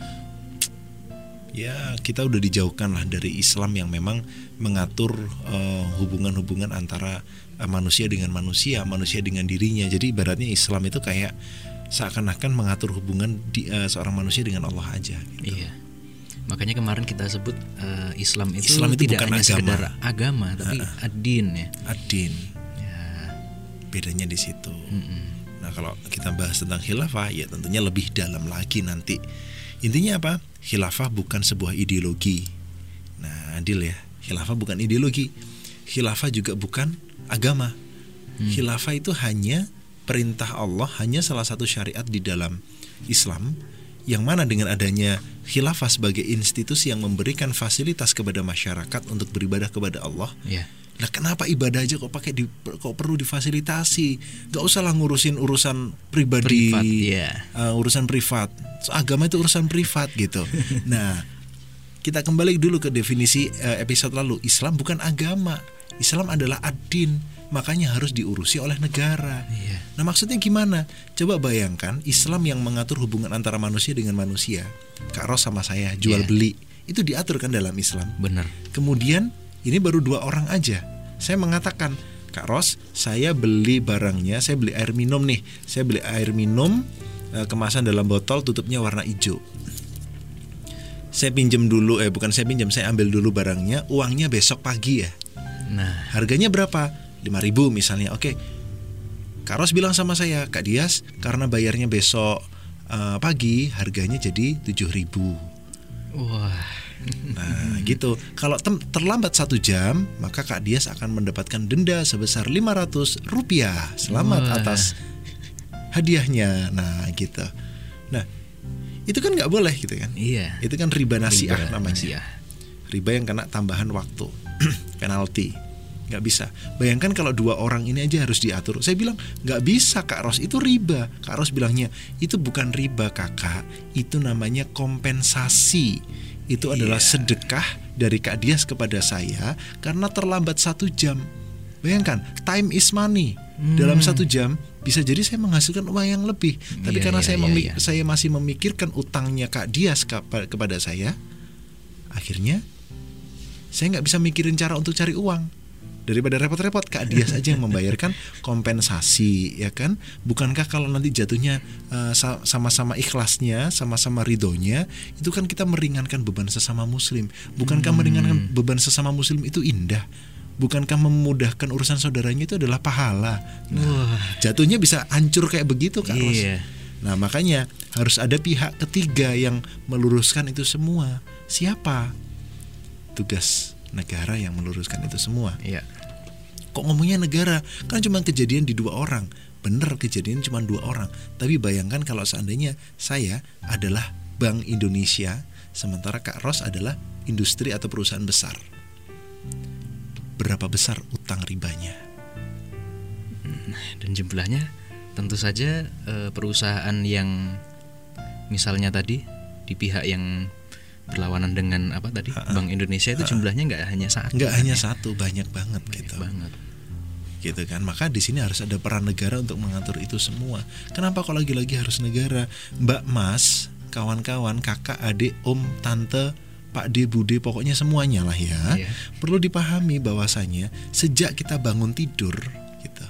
ya kita udah dijauhkan lah dari Islam yang memang mengatur uh, hubungan-hubungan antara uh, manusia dengan manusia, manusia dengan dirinya. Jadi ibaratnya Islam itu kayak seakan-akan mengatur hubungan di, uh, seorang manusia dengan Allah aja gitu. Iya. Makanya kemarin kita sebut uh, Islam itu Islam itu tidak bukan hanya agama. sekedar agama, tapi Ha-ha. ad-din ya. Ad-din. Ya. Bedanya di situ. Mm-mm. Nah, kalau kita bahas tentang khilafah ya tentunya lebih dalam lagi nanti. Intinya apa? Khilafah bukan sebuah ideologi. Nah, adil ya. Khilafah bukan ideologi. Khilafah juga bukan agama. Hmm. Khilafah itu hanya perintah Allah, hanya salah satu syariat di dalam Islam, yang mana dengan adanya khilafah sebagai institusi yang memberikan fasilitas kepada masyarakat untuk beribadah kepada Allah. Ya. Nah, kenapa ibadah aja kok pakai di, kok perlu difasilitasi? Gak usah lah ngurusin urusan pribadi, Privat, ya. uh, urusan privat. So, agama itu urusan privat gitu. Nah, kita kembali dulu ke definisi uh, episode lalu. Islam bukan agama. Islam adalah ad-din, makanya harus diurusi oleh negara. Iya. Nah, maksudnya gimana? Coba bayangkan Islam yang mengatur hubungan antara manusia dengan manusia. Kak Ros sama saya jual Iya. beli, itu diatur kan dalam Islam. Benar. Kemudian ini baru dua orang aja. Saya mengatakan, Kak Ros, saya beli barangnya, saya beli air minum nih. Saya beli air minum e, kemasan dalam botol, tutupnya warna hijau. Saya pinjam dulu, eh bukan saya pinjam, saya ambil dulu barangnya, uangnya besok pagi ya. Nah, Harganya berapa? lima ribu misalnya. Oke. Kak Ros bilang sama saya, Kak Dias, karena bayarnya besok e, pagi, harganya jadi tujuh ribu. wah. Nah gitu. Kalau tem- terlambat satu jam, maka Kak Dias akan mendapatkan denda sebesar lima ratus rupiah. Selamat Wah. atas hadiahnya. Nah gitu. Nah itu kan nggak boleh gitu kan. Iya. Itu kan riba nasiah Riba namanya. nasiah. Riba yang kena tambahan waktu, penalti. Nggak bisa. Bayangkan kalau dua orang ini aja harus diatur. Saya bilang nggak bisa Kak Ros, itu riba. Kak Ros bilangnya itu bukan riba kakak, itu namanya kompensasi. Itu adalah Iya. sedekah dari Kak Dias kepada saya karena terlambat satu jam. Bayangkan, time is money. Hmm. Dalam satu jam bisa jadi saya menghasilkan uang yang lebih. Tapi Iya, karena iya, saya, iya, memi- iya. saya masih memikirkan utangnya Kak Dias kepa- kepada saya, akhirnya saya nggak bisa mikirin cara untuk cari uang. Daripada repot-repot, Kak Dias aja yang membayarkan kompensasi, ya kan? Bukankah kalau nanti jatuhnya uh, sa- sama-sama ikhlasnya, sama-sama ridhonya, itu kan kita meringankan beban sesama muslim. Bukankah Hmm. meringankan beban sesama muslim itu indah? Bukankah memudahkan urusan saudaranya itu adalah pahala? Nah, Wah. jatuhnya bisa hancur kayak begitu, Kak Ros. Iya. Nah, makanya harus ada pihak ketiga yang meluruskan itu semua. Siapa? Tugas negara yang meluruskan itu semua. Iya. Kok ngomongnya negara? Kan cuma kejadian di dua orang. Bener, kejadian cuma dua orang. Tapi bayangkan kalau seandainya saya adalah Bank Indonesia, sementara Kak Ros adalah industri atau perusahaan besar. Berapa besar utang ribanya? Dan jumlahnya tentu saja eh, perusahaan yang misalnya tadi di pihak yang berlawanan dengan apa tadi Ha-ha. Bank Indonesia itu Ha-ha. jumlahnya nggak hanya satu. Nggak kan hanya ya? satu, banyak banget Banyak gitu. banget. Gitu kan. Maka di sini harus ada peran negara untuk mengatur itu semua. Kenapa kok lagi-lagi harus negara? Mbak, Mas, kawan-kawan, kakak, adik, om, tante, Pak D, Bude, pokoknya semuanya lah ya. Iya. Perlu dipahami bahwasanya sejak kita bangun tidur gitu,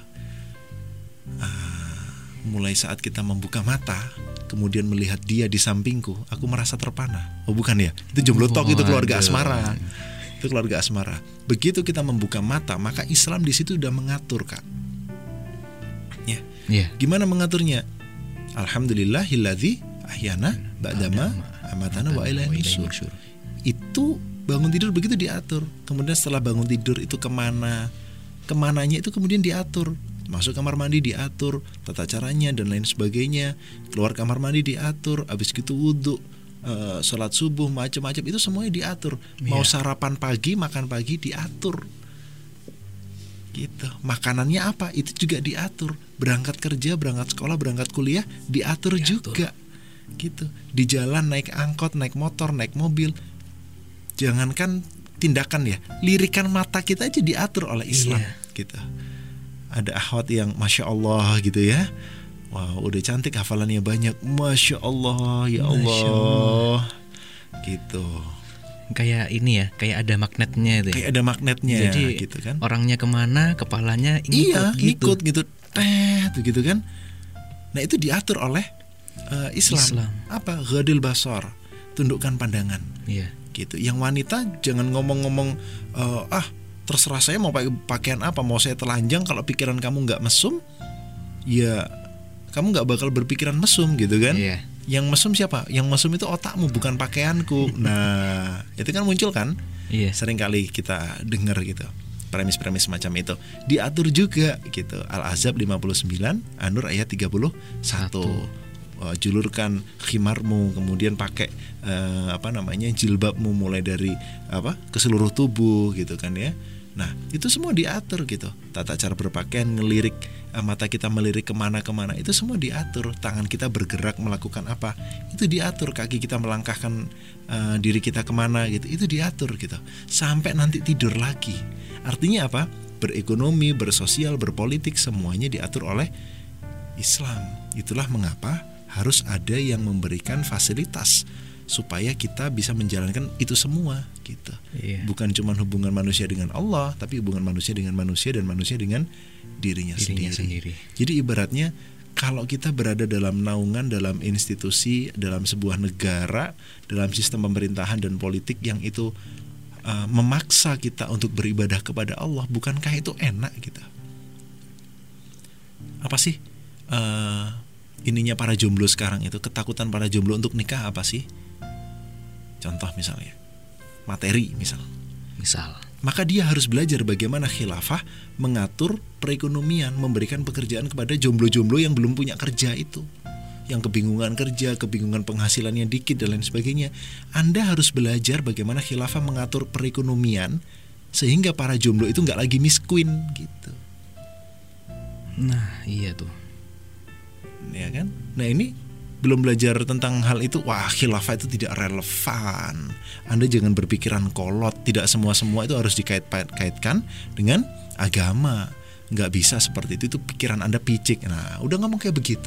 ah, mulai saat kita membuka mata, kemudian melihat dia di sampingku, aku merasa terpana. Oh bukan ya? Itu jomblo talk, itu keluarga Waduh. asmara. Itu keluarga asmara. Begitu kita membuka mata, maka Islam di situ udah mengatur, Kak. Ya. Iya. Gimana mengaturnya? Alhamdulillahilladzi ahyana ba'dama amatana wa ilaihi nusyur. Itu bangun tidur begitu diatur. Kemudian setelah bangun tidur itu kemana, kemananya itu kemudian diatur. Masuk kamar mandi diatur, tata caranya dan lain sebagainya. Keluar kamar mandi diatur, habis gitu wudhu, uh, sholat subuh, macam-macam itu semuanya diatur. Mau Iya. sarapan pagi, makan pagi diatur. gitu. Makanannya apa? Itu juga diatur. Berangkat kerja, berangkat sekolah, berangkat kuliah diatur, diatur. juga. Gitu. Di jalan naik angkot, naik motor, naik mobil. Jangankan tindakan ya, lirikan mata kita aja diatur oleh Islam. Iya. Gitu. Ada akhwat yang masya Allah gitu ya. Wow, udah cantik, hafalannya banyak. Masya Allah, ya Allah, Masya Allah. Gitu. Kayak ini ya, kayak ada magnetnya itu. Ya? Kayak ada magnetnya. Jadi gitu kan. Orangnya kemana, kepalanya ikut. Iya, gitu. ikut gitu. Teh, gitu kan. Nah itu diatur oleh uh, Islam. Islam. Apa? Ghadil basar, tundukkan pandangan. Iya. Gitu. Yang wanita jangan ngomong-ngomong uh, ah terserah saya mau pakai pakaian apa, mau saya telanjang, kalau pikiran kamu nggak mesum, ya kamu nggak bakal berpikiran mesum gitu kan. Iya. Yang mesum siapa? Yang mesum itu otakmu, bukan pakaianku. Nah itu kan muncul kan. Iya. Sering kali kita dengar gitu premis-premis macam itu. Diatur juga gitu. Al-Ahzab lima puluh sembilan, An-Nur ayat tiga puluh satu. Uh, julurkan khimarmu, kemudian pakai uh, apa namanya jilbabmu mulai dari apa ke seluruh tubuh gitu kan ya. Nah itu semua diatur gitu. Tata cara berpakaian, ngelirik uh, mata kita melirik kemana-kemana, itu semua diatur. Tangan kita bergerak melakukan apa, itu diatur. Kaki kita melangkahkan uh, diri kita kemana gitu, itu diatur gitu. Sampai nanti tidur lagi. Artinya apa? Berekonomi, bersosial, berpolitik, semuanya diatur oleh Islam. Itulah mengapa harus ada yang memberikan fasilitas supaya kita bisa menjalankan itu semua gitu. Iya. Bukan cuma hubungan manusia dengan Allah, tapi hubungan manusia dengan manusia dan manusia dengan dirinya, dirinya sendiri. sendiri. Jadi ibaratnya kalau kita berada dalam naungan, dalam institusi, dalam sebuah negara, dalam sistem pemerintahan dan politik yang itu uh, memaksa kita untuk beribadah kepada Allah, bukankah itu enak gitu? Apa sih uh, ininya para jomblo sekarang itu, ketakutan para jomblo untuk nikah apa sih? Contoh misalnya materi misal misal maka dia harus belajar bagaimana khilafah mengatur perekonomian, memberikan pekerjaan kepada jomblo-jomblo yang belum punya kerja itu, yang kebingungan kerja, kebingungan penghasilannya dikit dan lain sebagainya. Anda harus belajar bagaimana khilafah mengatur perekonomian sehingga para jomblo itu nggak lagi miskin gitu. Nah iya tuh, ya kan. Nah ini belum belajar tentang hal itu, wah khilafah itu tidak relevan. Anda jangan berpikiran kolot, tidak semua-semua itu harus dikait-kaitkan dengan agama. Nggak bisa seperti itu, itu pikiran Anda picik. Nah udah ngomong kayak begitu,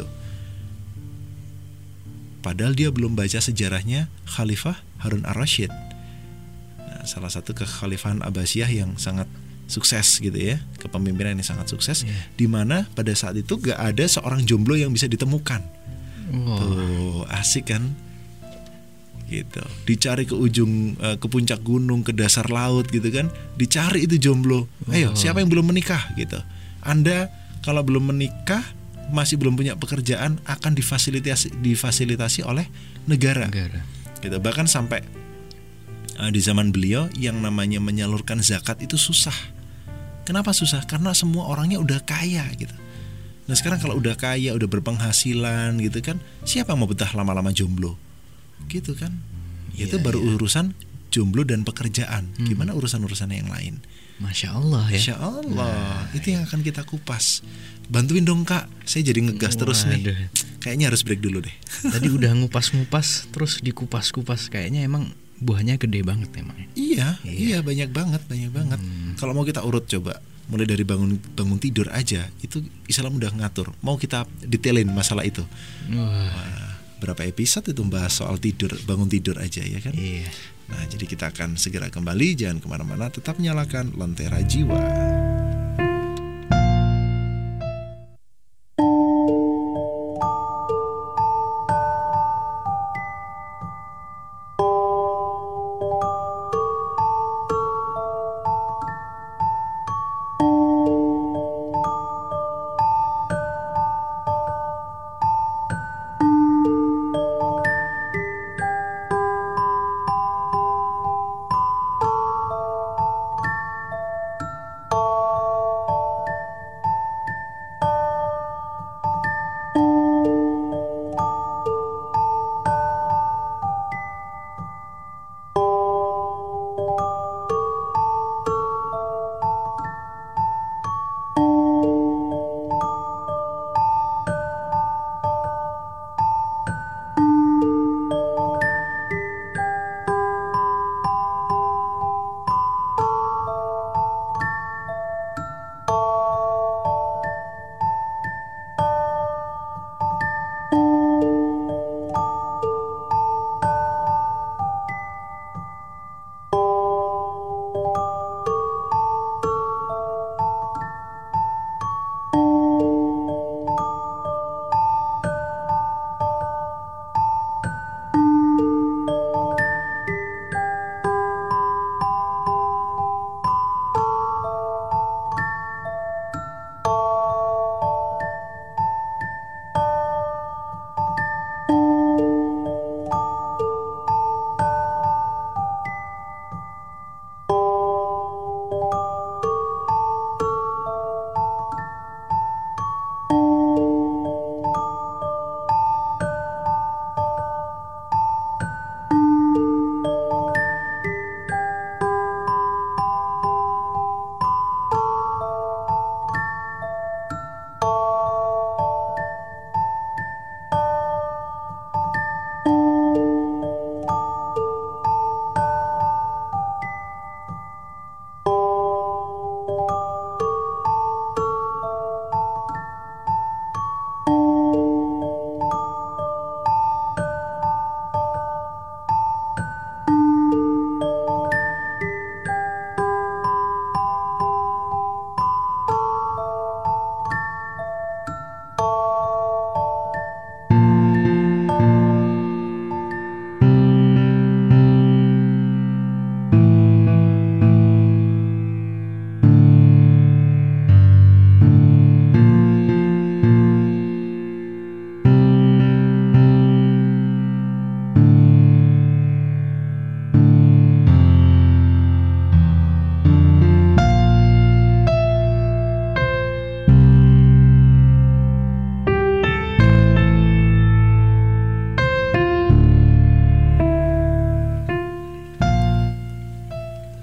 padahal dia belum baca sejarahnya Khalifah Harun ar-Rasyid. Nah, salah satu kekhalifahan Abbasiyah yang sangat sukses gitu ya, kepemimpinan yang sangat sukses, yeah. Di mana pada saat itu gak ada seorang jomblo yang bisa ditemukan. Oh. Tuh asik kan gitu, dicari ke ujung uh, ke puncak gunung, ke dasar laut gitu kan, dicari itu jomblo. Ayo oh. Siapa yang belum menikah gitu. Anda kalau belum menikah, masih belum punya pekerjaan, akan difasilitasi difasilitasi oleh negara, negara. Gitu. Bahkan sampai uh, di zaman beliau yang namanya menyalurkan zakat itu susah. Kenapa susah? Karena semua orangnya udah kaya gitu. Nah sekarang kalau udah kaya, udah berpenghasilan gitu kan, siapa yang mau betah lama-lama jomblo gitu kan? Yeah, itu baru yeah. urusan jomblo dan pekerjaan. hmm. Gimana urusan-urusan yang lain? Masya Allah ya. Masya Allah. Nah, itu yang akan kita kupas. Bantuin dong kak, saya jadi ngegas terus nih. Kayaknya harus break dulu deh. Tadi udah ngupas-ngupas, terus dikupas-kupas. Kayaknya emang buahnya gede banget emang. Iya, iya, iya banyak banget, banyak banget. hmm. Kalau mau kita urut coba, mulai dari bangun bangun tidur aja itu Islam udah ngatur. Mau kita detailin masalah itu. Wah. Wah, berapa episode itu bahas soal tidur, bangun tidur aja ya kan. Iya. Nah jadi kita akan segera kembali, jangan kemana-mana, tetap nyalakan Lentera Jiwa.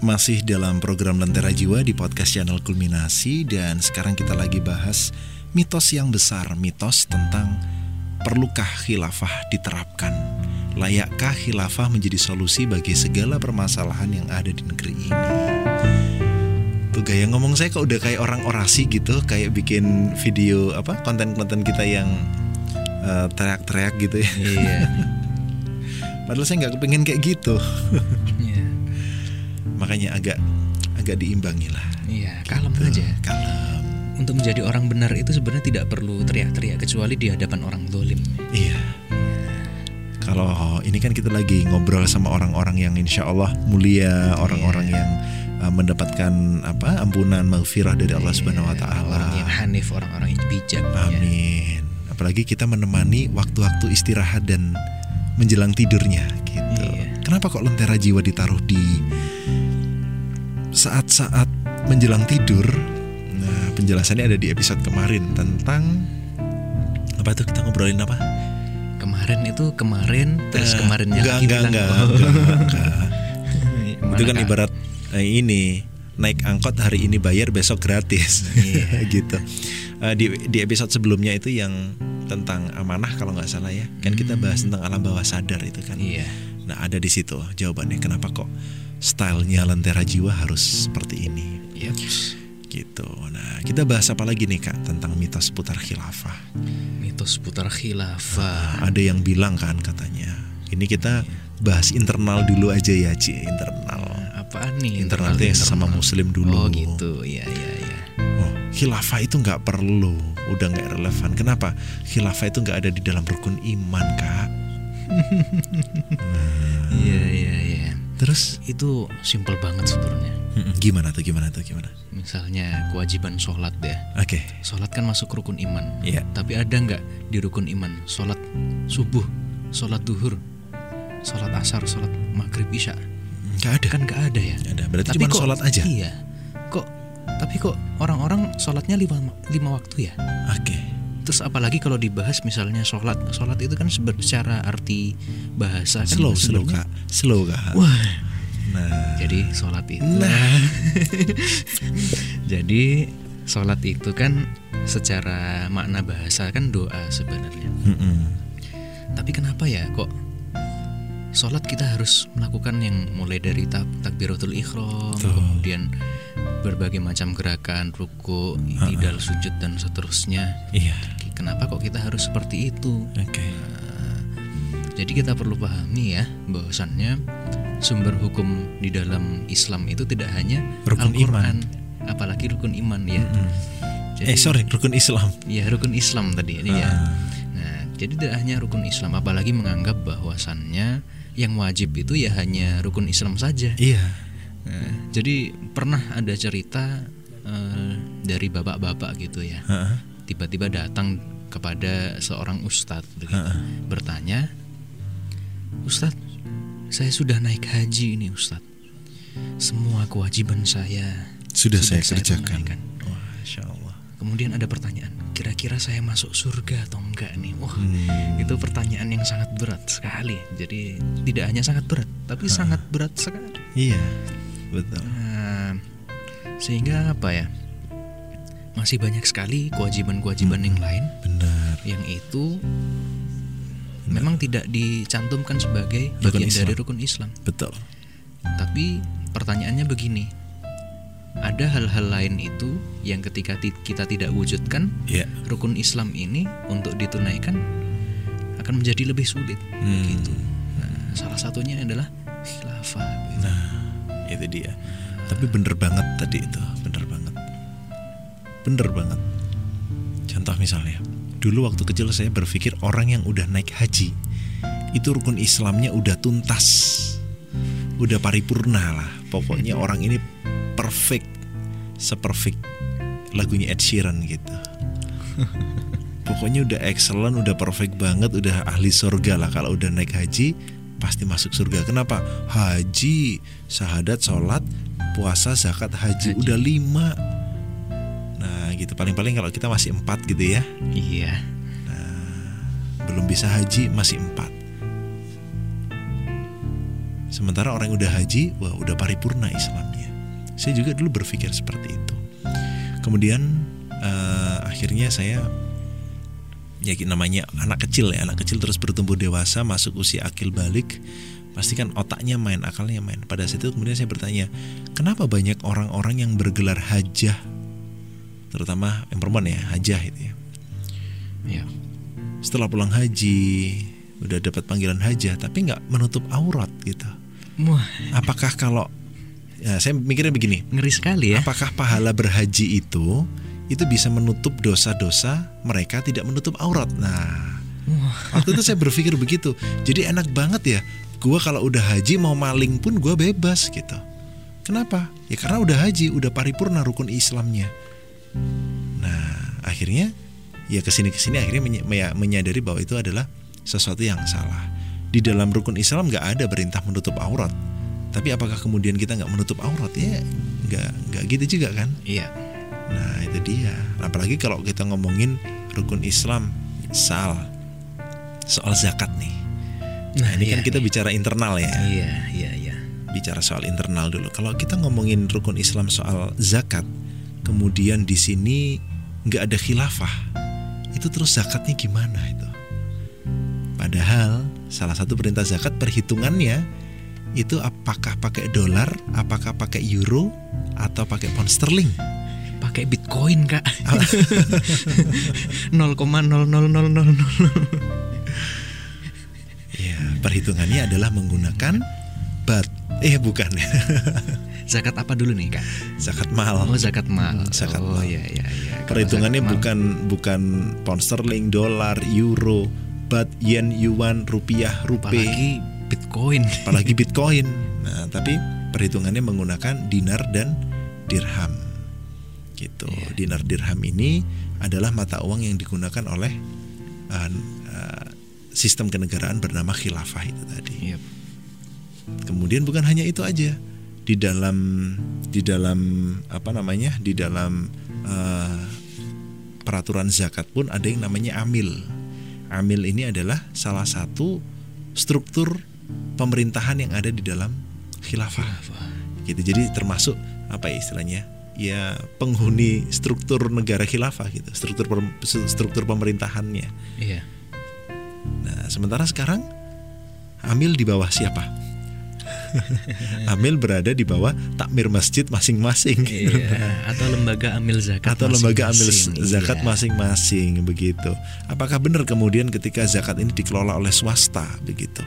masih dalam program Lentera Jiwa di podcast channel Kulminasi. Dan sekarang kita lagi bahas mitos yang besar, mitos tentang perlukah khilafah diterapkan. Layakkah khilafah menjadi solusi bagi segala permasalahan yang ada di negeri ini? Tuh gaya ngomong saya kok udah kayak orang orasi gitu, kayak bikin video apa konten-konten kita yang uh, teriak-teriak gitu ya. Iya. Padahal saya nggak kepengin kayak gitu. Iya. Makanya agak agak diimbangi lah. Iya, kalem Tuh, aja. Kalem. Untuk menjadi orang benar itu sebenarnya tidak perlu teriak-teriak kecuali di hadapan orang zalim. Iya. Kalau ini kan kita lagi ngobrol sama orang-orang yang insya Allah mulia, orang-orang Iya. yang uh, mendapatkan apa ampunan maghfirah dari Allah Subhanahu Wa Taala. Orang yang hanif, orang-orang yang bijak. Amin. Apalagi kita menemani waktu-waktu istirahat dan menjelang tidurnya gitu. Iya. Kenapa kok Lentera Jiwa ditaruh di saat-saat menjelang tidur? Nah, penjelasannya ada di episode kemarin tentang apa tuh, kita ngobrolin apa? Kemarin itu kemarin terus Eh, kemarinnya enggak, lagi enggak, bilang, enggak, oh. enggak, enggak. Mana Itu kan Kak? ibarat eh, ini naik angkot hari ini bayar besok gratis. Iya. Gitu. Eh, di di episode sebelumnya itu yang tentang amanah kalau nggak salah ya. Kan kita bahas tentang alam bawah sadar itu kan. Iya. Nah, ada di situ jawabannya kenapa kok stylenya Lentera Jiwa harus seperti ini. Iya. Gitu. Nah, kita bahas apa lagi nih Kak tentang mitos seputar khilafah. Mitos seputar khilafah. Ada yang bilang kan katanya. Ini kita bahas internal dulu aja ya, Ci, internal. Apaan nih? Internal itu yang sesama muslim dulu. Oh gitu, iya iya iya. Oh, khilafah itu nggak perlu, udah nggak relevan. Kenapa? Khilafah itu nggak ada di dalam rukun iman, Kak. Iya iya iya. Terus Itu simpel banget sebenarnya. mm-mm, gimana tuh, gimana tuh, gimana? Misalnya kewajiban sholat deh. Oke, Sholat kan masuk rukun iman. iya. Tapi ada nggak di rukun iman sholat subuh, sholat duhur, sholat asar, sholat maghrib isya? Nggak ada. Kan nggak ada ya. Nggak ada. Berarti Tapi cuma kok- sholat aja. Iya. Kok? Tapi kok orang-orang sholatnya lima lima waktu ya? Oke. Terus apalagi kalau dibahas misalnya sholat, sholat itu kan sebe- secara arti bahasa kan Slow, slow sebenarnya- Kak, slow Kak. Wah. Nah, Jadi sholat itu, Nah. jadi sholat itu kan secara makna bahasa kan doa sebenarnya. mm-mm. Tapi kenapa ya kok sholat kita harus melakukan yang mulai dari tak takbiratul ihram, Betul. kemudian berbagai macam gerakan, ruku, i'tidal, sujud dan seterusnya. Iya. Kenapa kok kita harus seperti itu? Oke. Jadi kita perlu pahami ya bahwasannya sumber hukum di dalam Islam itu tidak hanya Rukun Al-Quran, apalagi rukun iman ya. Mm. Jadi, Eh sorry, rukun Islam. ya rukun Islam tadi ya. Ah. Nah, jadi tidak hanya rukun Islam, apalagi menganggap bahwasannya yang wajib itu ya hanya rukun Islam saja. Iya. Nah, jadi pernah ada cerita eh, dari bapak-bapak gitu ya, Ha-ha. tiba-tiba datang kepada seorang ustadz begitu, Ha-ha. bertanya, Ustadz, saya sudah naik haji ini Ustadz, semua kewajiban saya Sudah, saya kerjakan. tunaikan. Masya Allah. Kemudian ada pertanyaan, kira-kira saya masuk surga atau enggak nih? Wah, Hmm. itu pertanyaan yang sangat berat sekali. Jadi tidak hanya sangat berat, tapi sangat berat sekali. Iya, betul. Nah, sehingga apa ya? Masih banyak sekali kewajiban-kewajiban yang lain Benar. yang itu memang tidak dicantumkan sebagai Rukun bagian Islam. dari rukun Islam. Betul. Tapi pertanyaannya begini, ada hal-hal lain itu yang ketika ti- kita tidak wujudkan, Iya. rukun Islam ini untuk ditunaikan akan menjadi lebih sulit. Hmm. Begitu. Nah, salah satunya adalah khilafah. begitu. Nah, itu dia. Tapi bener banget tadi itu, bener banget. Bener banget. Contoh misalnya, dulu waktu kecil saya berpikir orang yang udah naik haji itu rukun Islamnya udah tuntas, udah paripurna lah. Pokoknya orang ini perfect, seperfect lagunya Ed Sheeran gitu. Pokoknya udah excellent, udah perfect banget, udah ahli surga lah kalau udah naik haji pasti masuk surga. Kenapa? Haji, syahadat, sholat, puasa, zakat, haji, Haji. udah lima. Nah gitu, paling-paling kalau kita masih empat gitu ya. Iya. Belum bisa haji masih empat. Sementara orang yang udah haji, wah udah paripurna Islamnya. Saya juga dulu berpikir seperti itu. Kemudian uh, akhirnya saya, ya namanya anak kecil ya, anak kecil terus bertumbuh dewasa, masuk usia akil balik, pasti kan otaknya main, akalnya main. Pada saat itu kemudian saya bertanya, kenapa banyak orang-orang yang bergelar hajah, terutama yang perempuan ya, hajah itu ya. Ya. Setelah pulang haji, udah dapat panggilan hajah, tapi nggak menutup aurat gitu. Wah. Apakah kalau, ya saya mikirnya begini, Ngeri sekali ya. apakah pahala berhaji itu itu bisa menutup dosa-dosa mereka tidak menutup aurat? Nah, waktu itu saya berpikir begitu. Jadi enak banget ya, gue kalau udah haji mau maling pun gue bebas gitu. Kenapa? Ya karena udah haji, udah paripurna rukun Islamnya. Nah, akhirnya ya kesini-kesini akhirnya meny- menyadari bahwa itu adalah sesuatu yang salah. Di dalam rukun Islam gak ada perintah menutup aurat. Tapi apakah kemudian kita gak menutup aurat? Ya gak, gak gitu juga kan. Iya. Nah itu dia. Apalagi kalau kita ngomongin rukun Islam, misal soal zakat nih. Nah, ini iya, kan kita iya. bicara internal ya. Iya, iya, iya. Bicara soal internal dulu. Kalau kita ngomongin rukun Islam soal zakat, kemudian di sini nggak ada khilafah, itu terus zakatnya gimana itu? Padahal salah satu perintah zakat perhitungannya itu apakah pakai dolar, apakah pakai euro, atau pakai pound sterling? Pakai Bitcoin kak. nol koma nol nol nol nol nol. Ya, perhitungannya adalah menggunakan bat. Eh bukan. Zakat apa dulu nih kak? Zakat mal. Oh zakat mal. Zakat oh mal. iya iya iya. Kalau Perhitungannya zakat mal- bukan bukan pound sterling, dolar, euro, bat, yen, yuan, rupiah, rupiah, apalagi Bitcoin. apalagi Bitcoin. Nah, tapi perhitungannya menggunakan dinar dan dirham. Gitu. Iya. Dinar dirham ini adalah mata uang yang digunakan oleh uh, uh, sistem kenegaraan bernama khilafah itu tadi. Yep. Kemudian bukan hanya itu aja. Di dalam di dalam apa namanya? Di dalam uh, peraturan zakat pun ada yang namanya amil. Amil ini adalah salah satu struktur pemerintahan yang ada di dalam khilafah. Khilafah. Gitu. Jadi termasuk apa ya istilahnya? Ya penghuni struktur negara khilafah gitu, struktur struktur pemerintahannya. Iya. Nah, sementara sekarang amil di bawah siapa? Amil berada di bawah takmir masjid masing-masing. Iya. Atau lembaga amil zakat. Atau lembaga amil masing-masing. zakat Iya. masing-masing begitu. Apakah benar kemudian ketika zakat ini dikelola oleh swasta begitu?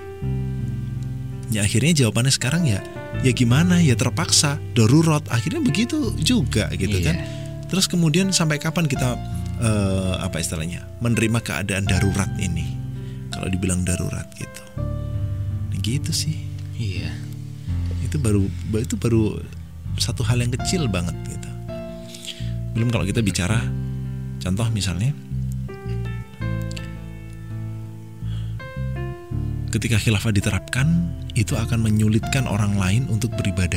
Ya akhirnya jawabannya sekarang ya ya gimana ya terpaksa darurat akhirnya begitu juga gitu Iya. kan. Terus kemudian sampai kapan kita eh, apa istilahnya menerima keadaan darurat ini kalau dibilang darurat gitu. Nah, gitu sih. Iya. Itu baru itu baru satu hal yang kecil banget gitu. Belum kalau kita bicara contoh misalnya ketika khilafah diterapkan itu akan menyulitkan orang lain untuk beribadah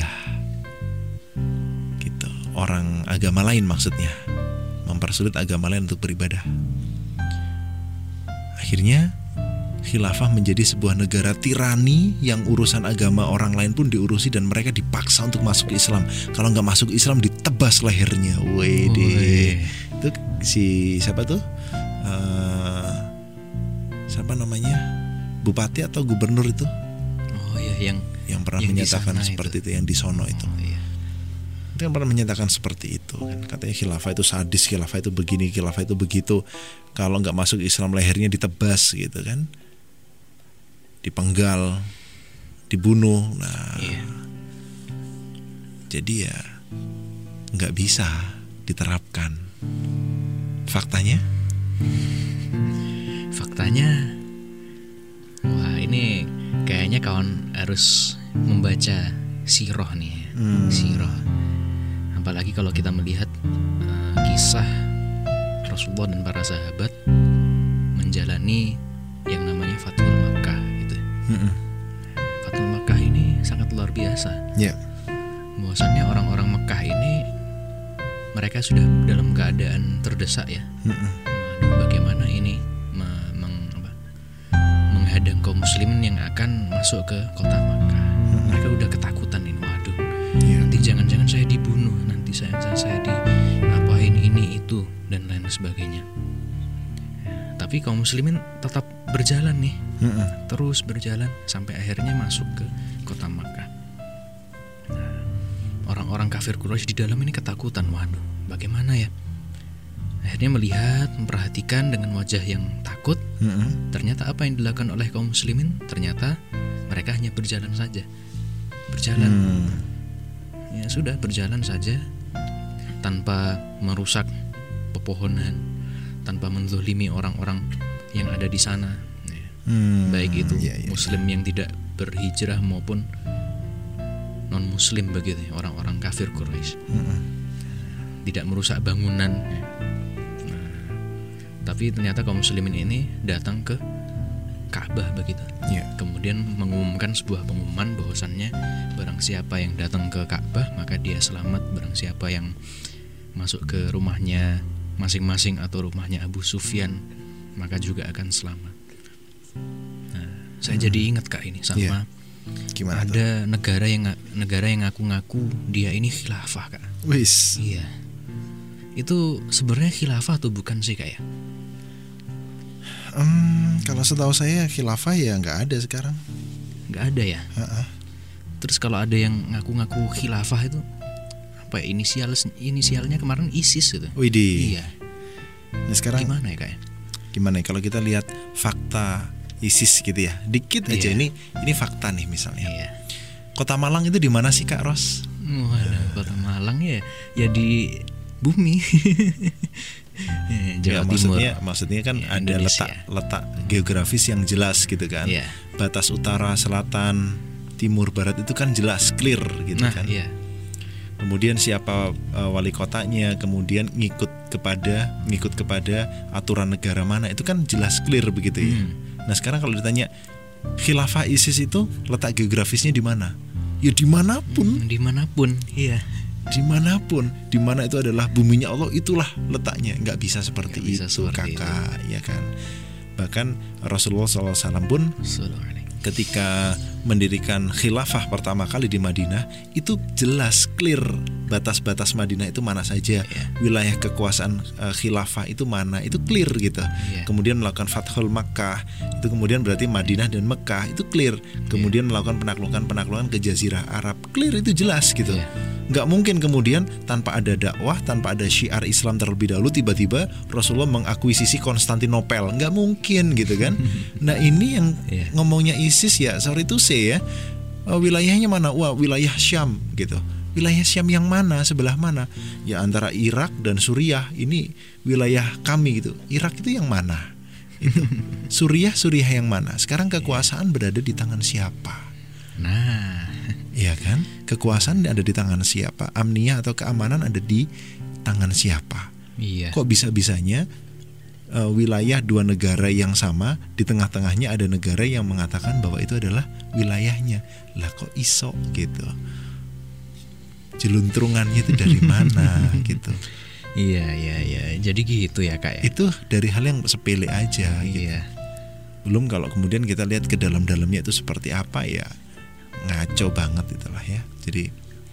gitu. Orang agama lain maksudnya mempersulit agama lain untuk beribadah. Akhirnya khilafah menjadi sebuah negara tirani yang urusan agama orang lain pun diurusi dan mereka dipaksa untuk masuk ke Islam. Kalau nggak masuk Islam ditebas lehernya. Wede. Itu si siapa tuh? Uh, siapa namanya? Bupati atau gubernur itu? Oh iya yang yang pernah yang menyatakan di sana seperti itu. itu, yang di sono itu. Oh, iya. Itu kan pernah menyatakan seperti itu kan. Katanya khilafah itu sadis, khilafah itu begini, khilafah itu begitu. Kalau nggak masuk Islam lehernya ditebas gitu kan. Dipenggal, dibunuh. Nah, Iya. jadi ya nggak bisa diterapkan. Faktanya? Faktanya, wah ini kayaknya kawan harus membaca sirah nih, Hmm. sirah. Apalagi kalau kita melihat uh, kisah Rasulullah dan para sahabat menjalani yang namanya Fathul Makkah gitu. Mm-mm. Fathul Makkah ini sangat luar biasa. Ya. Bahwasannya orang-orang Mekah ini mereka sudah dalam keadaan terdesak ya. Mm-mm. Aduh, bagaimana ini me- meng- apa, menghadang kaum muslimin yang akan masuk ke kota Makkah. saya, saya di apain ini itu dan lain sebagainya. Tapi kaum muslimin tetap berjalan nih, Mm-mm. terus berjalan sampai akhirnya masuk ke kota Makkah. Nah, orang-orang kafir Quraisy di dalam ini ketakutan, waduh, bagaimana ya? Akhirnya melihat, memperhatikan dengan wajah yang takut. Mm-mm. Ternyata apa yang dilakukan oleh kaum muslimin, ternyata mereka hanya berjalan saja, berjalan. Mm. Ya sudah, berjalan saja tanpa merusak pepohonan, tanpa menzolimi orang-orang yang ada di sana, ya. Hmm, Baik itu iya, iya. muslim yang tidak berhijrah maupun non muslim begitu ya, orang-orang kafir Quraisy. Mm-mm. Tidak merusak bangunan. Nah, tapi ternyata kaum muslimin ini datang ke Ka'bah begitu. Iya. Kemudian mengumumkan sebuah pengumuman bahwasannya barang siapa yang datang ke Ka'bah maka dia selamat, barang siapa yang masuk ke rumahnya masing-masing atau rumahnya Abu Sufyan maka juga akan selamat. Nah, saya jadi ingat Kak ini sama Iya. Gimana tuh? ada negara yang negara yang ngaku-ngaku dia ini khilafah Kak. Wis. Iya. Itu sebenarnya khilafah atau bukan sih Kak ya? Hmm, kalau setahu saya khilafah ya nggak ada sekarang. Nggak ada ya. Ha-ha. Terus kalau ada yang ngaku-ngaku khilafah itu apa ya, inisial inisialnya kemarin ISIS gitu. Widih. Iya. Nah sekarang Gimana ya Kak ya? gimana ya kalau kita lihat fakta ISIS gitu ya, dikit aja. Iya. ini ini fakta nih misalnya. Iya. Kota Malang itu di mana sih Kak Ros? Waduh, Kota Malang ya, ya di bumi. Eh, Ya, Jawa Timur. maksudnya maksudnya kan Ya, ada Indonesia. letak letak geografis yang jelas gitu kan. Iya. Batas utara, selatan, timur, barat itu kan jelas clear gitu Nah, kan. iya. Kemudian siapa uh, wali kotanya, kemudian ngikut kepada ngikut kepada aturan negara mana, itu kan jelas clear begitu ya. Hmm. Nah sekarang kalau ditanya khilafah ISIS itu letak geografisnya di mana? Ya dimanapun, Hmm, dimanapun, iya. dimanapun, dimana itu adalah buminya Allah, itulah letaknya. Nggak bisa seperti Nggak bisa itu seperti kakak, ya kan? Bahkan Rasulullah shallallahu alaihi wasallam pun Sallallahu alaihi. ketika mendirikan khilafah pertama kali di Madinah itu jelas clear batas-batas Madinah itu mana saja, Iya. wilayah kekuasaan uh, khilafah itu mana, itu clear gitu. Iya. Kemudian melakukan Fathul Makkah itu kemudian berarti Madinah dan Mekah itu clear. Kemudian melakukan penaklukan-penaklukan ke Jazirah Arab, clear, itu jelas gitu. Iya. Nggak mungkin kemudian tanpa ada dakwah, tanpa ada syiar Islam terlebih dahulu tiba-tiba Rasulullah mengakuisisi Konstantinopel, nggak mungkin gitu kan. Nah ini yang Iya. ngomongnya ISIS ya, sorry to say ya, oh, wilayahnya mana? Wah, wilayah Syam gitu. Wilayah Syam yang mana? Sebelah mana? Ya antara Irak dan Suriah. Ini wilayah kami gitu. Irak itu yang mana? Itu. Suriah, Suriah yang mana? Sekarang kekuasaan berada di tangan siapa? Nah, Iya kan? Kekuasaan ada di tangan siapa? Amniah atau keamanan ada di tangan siapa? iya. Kok bisa-bisanya uh, wilayah dua negara yang sama, di tengah-tengahnya ada negara yang mengatakan bahwa itu adalah wilayahnya? Lah kok iso gitu? Jeluntrungannya itu dari mana gitu? Iya, iya, iya. Jadi gitu ya Kak ya. Itu dari hal yang sepele aja gitu. Iya. Belum kalau kemudian kita lihat ke dalam-dalamnya itu seperti apa, ya ngaco banget itulah ya. Jadi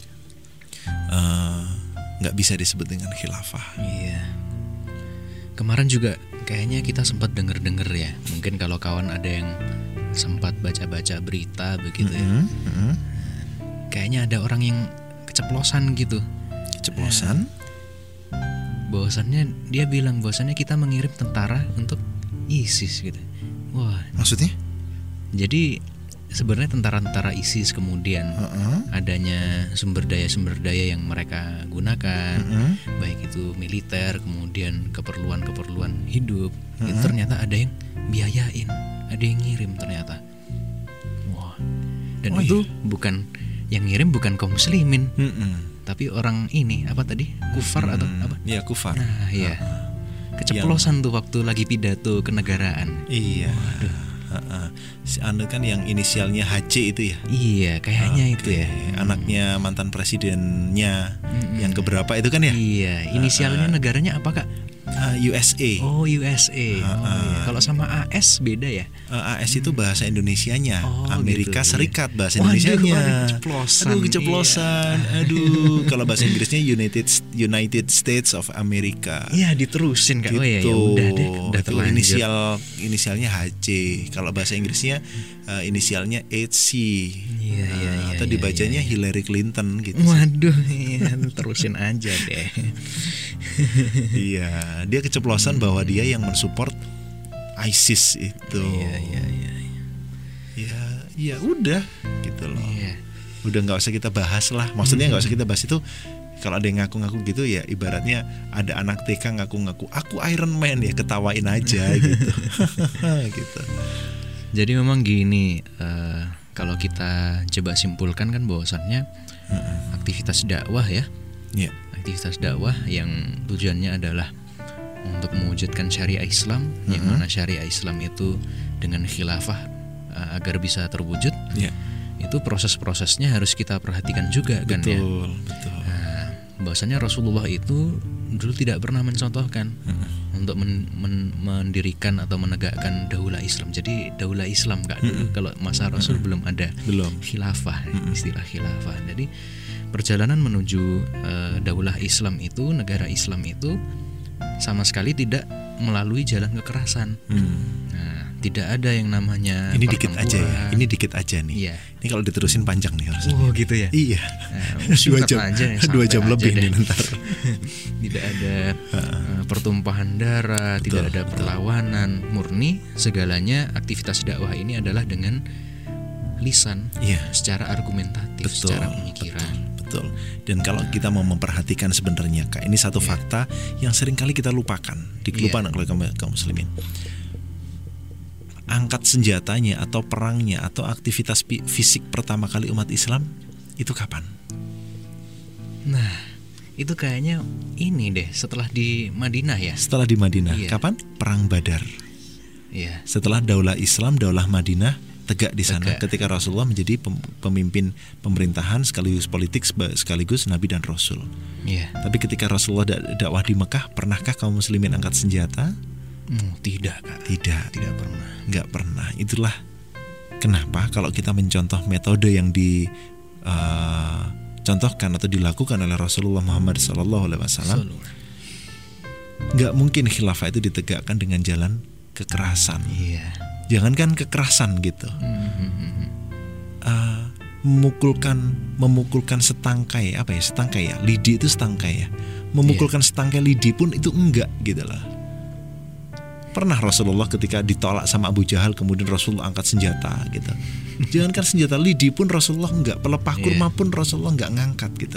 uh, nggak bisa disebut dengan khilafah. Iya. Kemarin juga kayaknya kita sempat denger-denger ya. Mungkin kalau kawan ada yang sempat baca-baca berita begitu ya. Mm-hmm, mm-hmm. Kayaknya ada orang yang keceplosan gitu. Keceplosan? Bahwasannya dia bilang bahwasannya kita mengirim tentara untuk ISIS gitu. Wah, Maksudnya? jadi sebenarnya tentara-tentara ISIS kemudian Uh-uh. adanya sumber daya-sumber daya yang mereka gunakan, Uh-uh. baik itu militer, kemudian keperluan-keperluan hidup, itu Uh-uh. ternyata ada yang biayain, ada yang ngirim ternyata. Wah. Dan Oh, itu iya? bukan yang ngirim bukan kaum muslimin, Mm-mm. tapi orang ini apa tadi? Kufar atau Hmm, apa? ya kufar. Nah, iya. Keceplosan tuh waktu lagi pidato kenegaraan. Iya. Ha-ha. Si anu kan yang inisialnya H C itu ya. Iya, kayaknya itu Oke. ya. Anaknya mantan presidennya Mm-mm. yang keberapa itu kan ya? Iya, inisialnya negaranya apa Kak? uh, U S A. Oh, U S A. Uh, Oh, uh, iya. Kalau sama A S beda ya? Uh, A S itu bahasa Indonesianya, Oh, Amerika gitu, Serikat iya. bahasa Waduh, Indonesianya. waduh, keceplosan. Aduh, keceplosan. Aduh, kalau bahasa Inggrisnya United United States of America. Iya, diterusin Kak. Gitu. Oh ya, ya udah deh, udah Itu terlanjur. inisial inisialnya H C. Kalau bahasa Inggrisnya uh, inisialnya H C. Iya, Nah, iya, iya, atau iya, dibacanya iya. Hillary Clinton gitu. Waduh, iya, terusin aja deh. Iya, dia keceplosan bahwa dia yang mensupport ISIS itu. Iya, iya, iya. Ya, ya udah gitu loh. Iya. Udah nggak usah kita bahas lah. Maksudnya nggak usah kita bahas itu. Kalau ada yang ngaku-ngaku gitu ya, ibaratnya ada anak T K ngaku-ngaku aku Iron Man, ya ketawain aja gitu. Gitu. Jadi memang gini, uh, kalau kita coba simpulkan kan bahwasannya aktivitas dakwah ya, Ya. aktivitas dakwah yang tujuannya adalah untuk mewujudkan syariah Islam, yang Mm-hmm. mana syariah Islam itu dengan khilafah uh, agar bisa terwujud, Ya. itu proses-prosesnya harus kita perhatikan juga kan ya. Betul, betul. Nah, bahwasanya Rasulullah itu dulu tidak pernah mencontohkan untuk men- men- mendirikan atau menegakkan daulah Islam. Jadi daulah Islam Kak dulu kalau masa Rasul belum ada Belum. khilafah, istilah khilafah. Jadi perjalanan menuju uh, daulah Islam itu, negara Islam itu sama sekali tidak melalui jalan kekerasan. Hmm. Nah, tidak ada yang namanya Ini dikit aja ya. pertempuran. Ini dikit aja nih. Iya. Ini kalau diterusin panjang nih harusnya. Oh gitu ya. Iya. Nah, dua singkat jam, aja, dua santai jam aja lebih deh. nih ntar. Tidak ada uh, pertumpahan darah, Betul, tidak ada betul. perlawanan, murni segalanya aktivitas dakwah ini adalah dengan lisan, Iya. secara argumentatif, Betul, secara pemikiran. Betul. Dan kalau kita mau memperhatikan sebenarnya Kak, ini satu Iya. fakta yang sering kali kita lupakan, dikelupakan oleh kaum, kaum muslimin. Angkat senjatanya atau perangnya atau aktivitas pi- fisik pertama kali umat Islam itu kapan? Nah, itu kayaknya ini deh setelah di Madinah ya. Setelah di Madinah. Iya. Kapan? Perang Badar. Iya. Setelah daulah Islam, daulah Madinah tegak di sana Tegak. ketika Rasulullah menjadi pem- pemimpin pemerintahan sekaligus politik seba- sekaligus nabi dan rasul. Iya. Tapi ketika Rasulullah dak- dakwah di Mekah, pernahkah kaum muslimin angkat senjata? Hmm, tidak Kak. Tidak, Tidak pernah. nggak pernah. Itulah kenapa kalau kita mencontoh metode yang dicontohkan atau dilakukan oleh Rasulullah Muhammad shallallahu alaihi wasallam, Selalu. nggak mungkin khilafah itu ditegakkan dengan jalan kekerasan. Iya. Jangankan kekerasan gitu, Hmm, hmm, hmm. uh, memukulkan memukulkan setangkai apa ya setangkai ya lidi itu setangkai ya, memukulkan setangkai lidi pun itu enggak gitu lah. Pernah Rasulullah ketika ditolak sama Abu Jahal, kemudian Rasulullah angkat senjata gitu. Jangankan senjata lidi pun Rasulullah enggak, pelepah kurma pun Rasulullah enggak ngangkat gitu.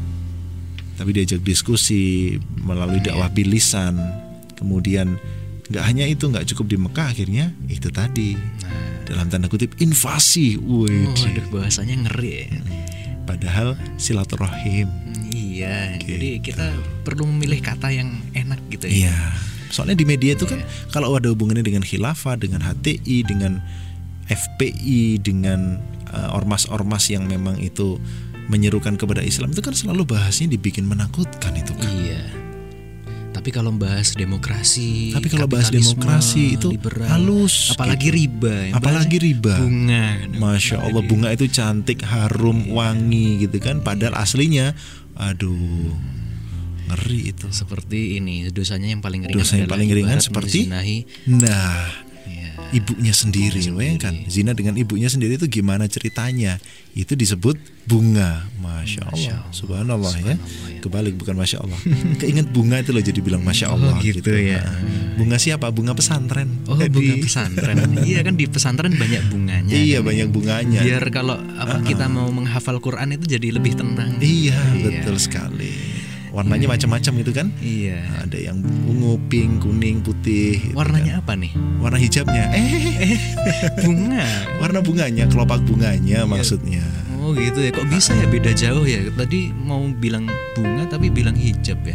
Tapi diajak diskusi melalui dakwah bilisan. Kemudian enggak hanya itu, enggak cukup di Mekah, akhirnya itu tadi dalam tanda kutip invasi. Wih, Oh, aduh bahasanya ngeri ya. padahal silaturahim. Iya, Gitu. jadi kita perlu memilih kata yang enak gitu ya. Iya. Soalnya di media itu kan Iya. kalau ada hubungannya dengan khilafah, dengan H T I, dengan F P I, dengan uh, ormas-ormas yang memang itu menyerukan kepada Islam, itu kan selalu bahasnya dibikin menakutkan itu kan. Iya. Tapi kalau bahas demokrasi, Tapi kalau bahas kapitalisme, demokrasi itu liberal, halus, apalagi gitu. riba, yang Apalagi bahasnya riba. bunga. Masya Allah, Apalagi- bunga itu cantik, harum, wangi gitu kan. Padahal aslinya, aduh, ngeri itu. Seperti ini, dosanya yang paling ringan Dosa yang adalah paling ringan ibarat seperti menzinahi, Nah, ya, ibunya sendiri, bayangkan zina dengan ibunya sendiri itu gimana ceritanya? Itu disebut bunga. Masya Allah, Masya Allah. subhanallah ya. Subhanallah ya. Kebalik, bukan masya Allah. Keinget bunga itu loh jadi bilang masya Oh, Allah gitu ya. Nah, bunga siapa? Bunga pesantren. Oh, Jadi- bunga pesantren. Iya kan di pesantren banyak bunganya. Iya, kan? banyak bunganya. Biar kalau apa kita mau menghafal Quran itu jadi lebih tenang. Iya, betul sekali. Warnanya macam-macam itu kan. Iya. Ada yang ungu, pink, kuning, putih. gitu Warnanya kan. apa nih? Warna hijabnya. Eh, Bunga. warna bunganya, kelopak bunganya maksudnya. Oh gitu ya. Kok bisa ya beda jauh ya? Tadi mau bilang bunga tapi bilang hijab ya.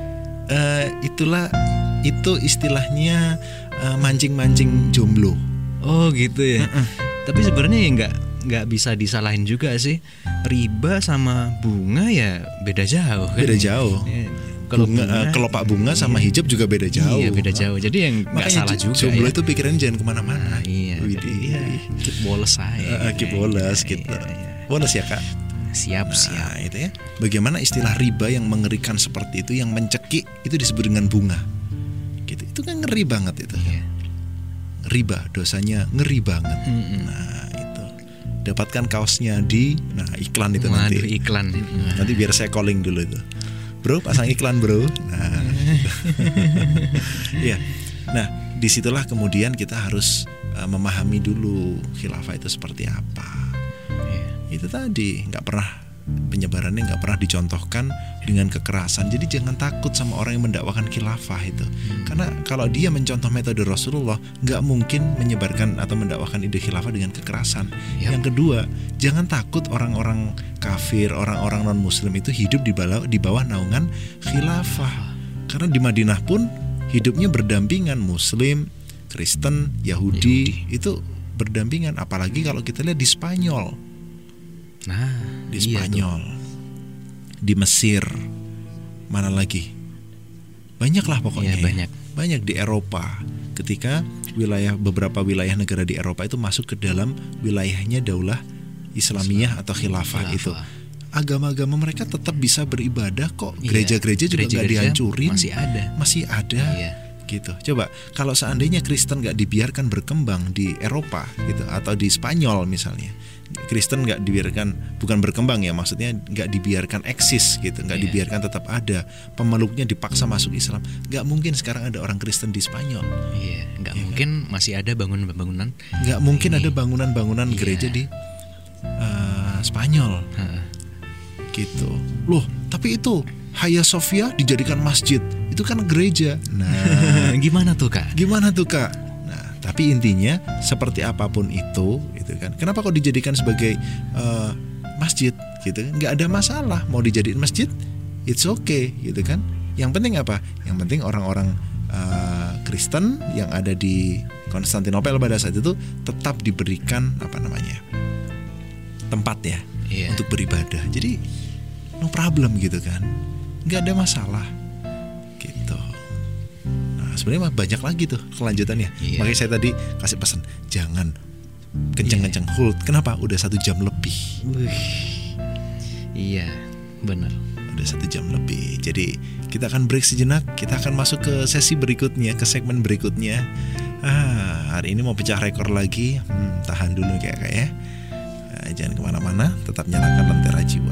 Eh, itulah itu istilahnya eh, mancing-mancing jomblo. Oh gitu ya. Tapi sebenarnya ya nggak nggak bisa disalahin juga sih. Riba sama bunga ya beda jauh kan. Beda jauh. Ya, Kalau bunga, bunga, kelopak bunga sama iya. hijab juga beda jauh. Iya beda jauh. Jadi yang nggak Makanya salah j- juga jomblo ya. itu pikirannya jangan kemana-mana. Nah, iya. Widih. Jadi ya, keep boles aja. Uh, keep boles Iya, gitu. iya, iya. Boles ya kak. Siap Nah siap. itu ya. Bagaimana istilah riba yang mengerikan seperti itu, yang mencekik itu disebut dengan bunga. Gitu. Itu kan ngeri banget itu. Iya. Riba dosanya ngeri banget. Mm-mm. Nah itu. Dapatkan kaosnya di nah iklan itu Waduh, nanti. iklan. Nanti biar saya calling dulu itu. Bro, pasang iklan bro. Nah, ya. Nah, disitulah kemudian kita harus uh, memahami dulu khilafah itu seperti apa. Iya. Itu tadi nggak pernah penyebarannya nggak pernah dicontohkan dengan kekerasan. Jadi jangan takut sama orang yang mendakwakan khilafah itu. Hmm. Karena kalau dia mencontoh metode Rasulullah, nggak mungkin menyebarkan atau mendakwakan ide khilafah dengan kekerasan. Yap. Yang kedua, jangan takut orang-orang kafir, orang-orang non muslim itu hidup di bawah di bawah naungan khilafah. Karena di Madinah pun hidupnya berdampingan, muslim, Kristen, Yahudi, Yahudi. itu berdampingan. Apalagi kalau kita lihat di Spanyol. Nah, Di iya Spanyol, di Mesir, mana lagi? Banyak lah pokoknya. Iya, ya. banyak. Banyak di Eropa. Ketika wilayah beberapa wilayah negara di Eropa itu masuk ke dalam wilayahnya daulah Islamiyah atau khilafah Khilafah. itu, agama-agama mereka tetap bisa beribadah kok. Iya, Gereja-gereja juga nggak gereja-gereja dihancurin, masih ada. masih ada. Iya. Gitu. Coba kalau seandainya Kristen nggak dibiarkan berkembang di Eropa gitu atau di Spanyol misalnya, Kristen nggak dibiarkan, bukan berkembang ya, maksudnya nggak dibiarkan eksis gitu, nggak Iya. dibiarkan tetap ada, pemeluknya dipaksa masuk Islam, nggak mungkin sekarang ada orang Kristen di Spanyol, Iya, nggak Iya mungkin masih ada bangunan-bangunan. nggak mungkin Ini. ada bangunan-bangunan Iya. gereja di uh, Spanyol Heeh. gitu. Loh, tapi itu Hagia Sophia dijadikan masjid, itu kan gereja. Nah, Gimana tuh kak? gimana tuh kak? Nah, tapi intinya seperti apapun itu, gitu kan. Kenapa kok dijadikan sebagai uh, masjid, gitu kan? Nggak ada masalah mau dijadiin masjid, it's okay, gitu kan. Yang penting apa? Yang penting orang-orang uh, Kristen yang ada di Konstantinopel pada saat itu tetap diberikan apa namanya tempat ya Iya. untuk beribadah. Jadi no problem gitu kan, nggak ada masalah. Gitu. Nah, sebenarnya mah banyak lagi tuh kelanjutannya. Iya. Makanya saya tadi kasih pesan, jangan kenceng-kenceng hold. Kenapa? Udah satu jam lebih. Wih. Iya, benar. Udah satu jam lebih. Jadi kita akan break sejenak. Kita akan masuk ke sesi berikutnya, ke segmen berikutnya. Ah, hari ini mau pecah rekor lagi. Hmm, tahan dulu kayak kayak ya. Nah, jangan kemana-mana. Tetap nyalakan Lentera Jiwa.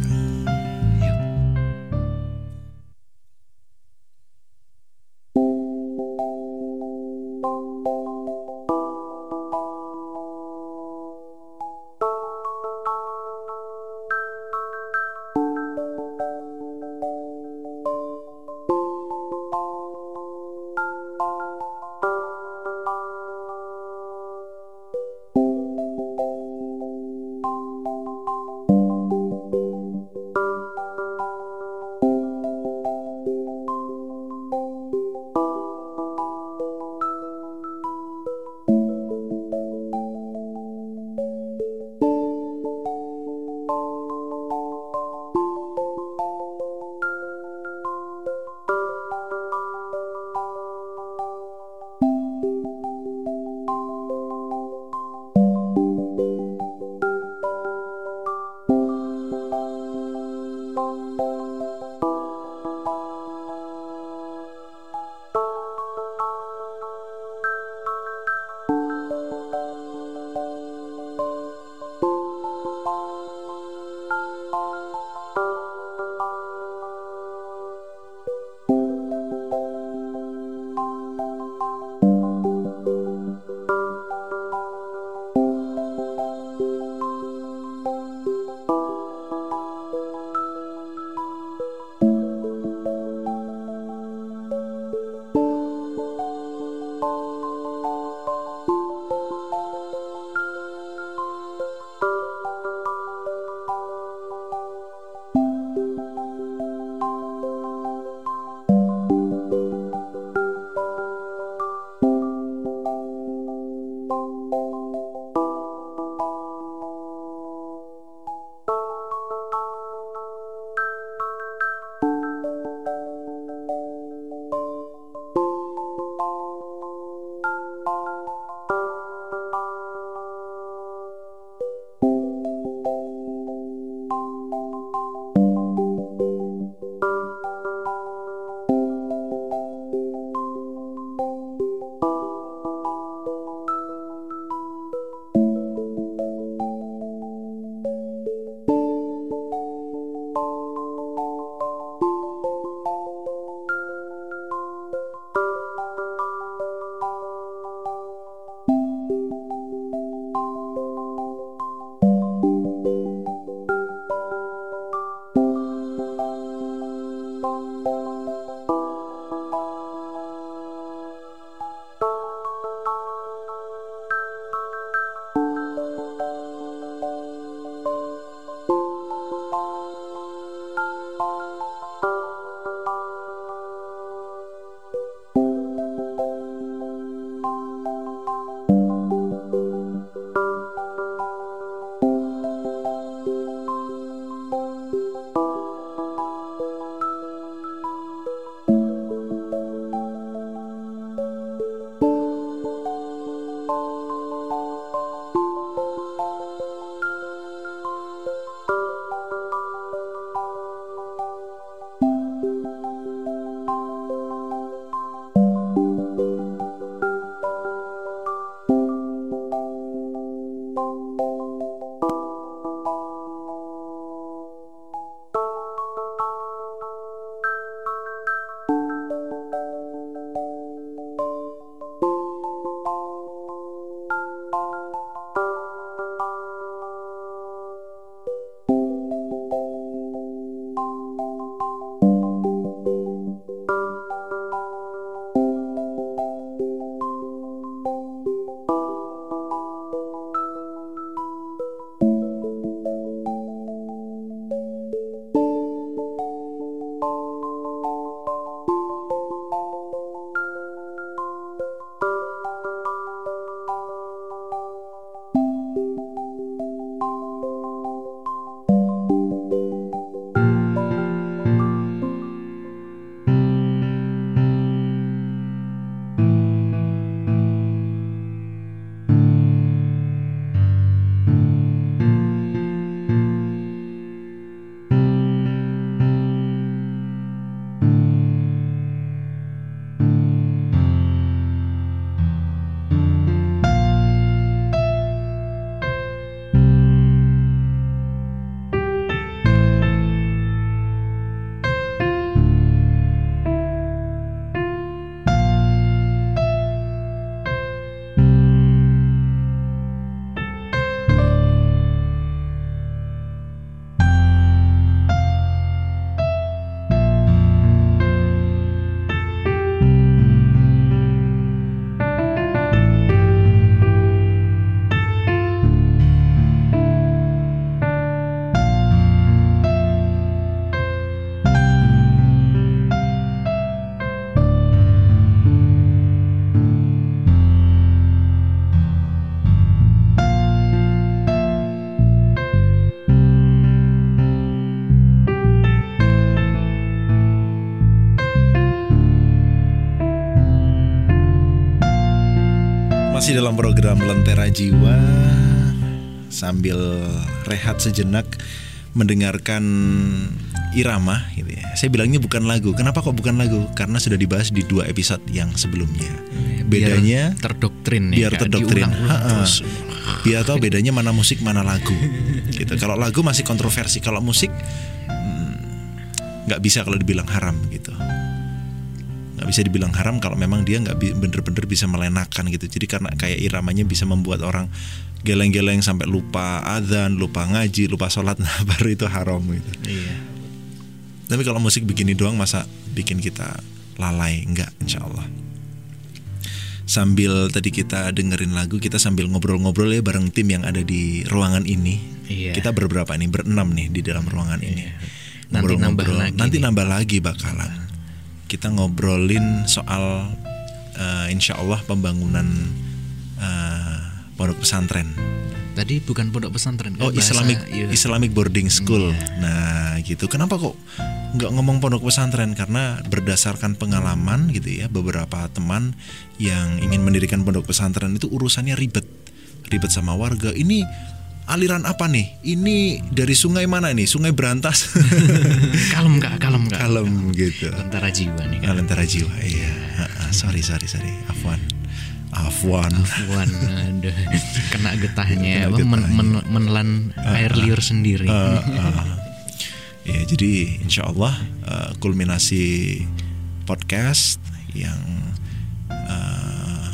Masih dalam program Lentera Jiwa, sambil rehat sejenak mendengarkan irama gitu ya. Saya bilangnya bukan lagu. Kenapa kok bukan lagu? Karena sudah dibahas di dua episode yang sebelumnya. Bedanya biar terdoktrin ya, biar terdoktrin. terus. Biar tahu bedanya mana musik mana lagu. Gitu. Kalau lagu masih kontroversi, kalau musik nggak hmm, bisa kalau dibilang haram gitu. Nggak bisa dibilang haram kalau memang dia nggak bener-bener bisa melenakan gitu. Jadi karena kayak iramanya bisa membuat orang geleng-geleng sampai lupa adzan, lupa ngaji, lupa sholat, nah baru itu haram gitu. Iya. Tapi kalau musik begini doang masa bikin kita lalai? Enggak, insya Allah. Sambil tadi kita dengerin lagu, kita sambil ngobrol-ngobrol ya bareng tim yang ada di ruangan ini. Iya. Kita berberapa nih? Berenam nih di dalam ruangan ini. Iya. Nanti nambah lagi. Nanti nih. nambah lagi bakalan. Kita ngobrolin soal uh, insya Allah pembangunan uh, pondok pesantren. Tadi bukan pondok pesantren. Oh, bahasa, Islamic iya. Islamic boarding school. Iya. Nah, gitu. Kenapa kok nggak ngomong pondok pesantren? Karena berdasarkan pengalaman gitu ya, beberapa teman yang ingin mendirikan pondok pesantren itu urusannya ribet, ribet sama warga. Ini aliran apa nih? Ini dari sungai mana nih? Sungai Berantas. Kalem kak, kalem kak. Kalem gitu. Lentera Jiwa nih. Kan? Lentera Jiwa, iya. Sorry, sorry, sorry. Afwan. Afwan. Afwan. Aduh. Kena getahnya. Kena getahnya. Men, men, menelan uh, air liur sendiri. Uh, uh. Ya, jadi insya Allah uh, kulminasi podcast yang uh,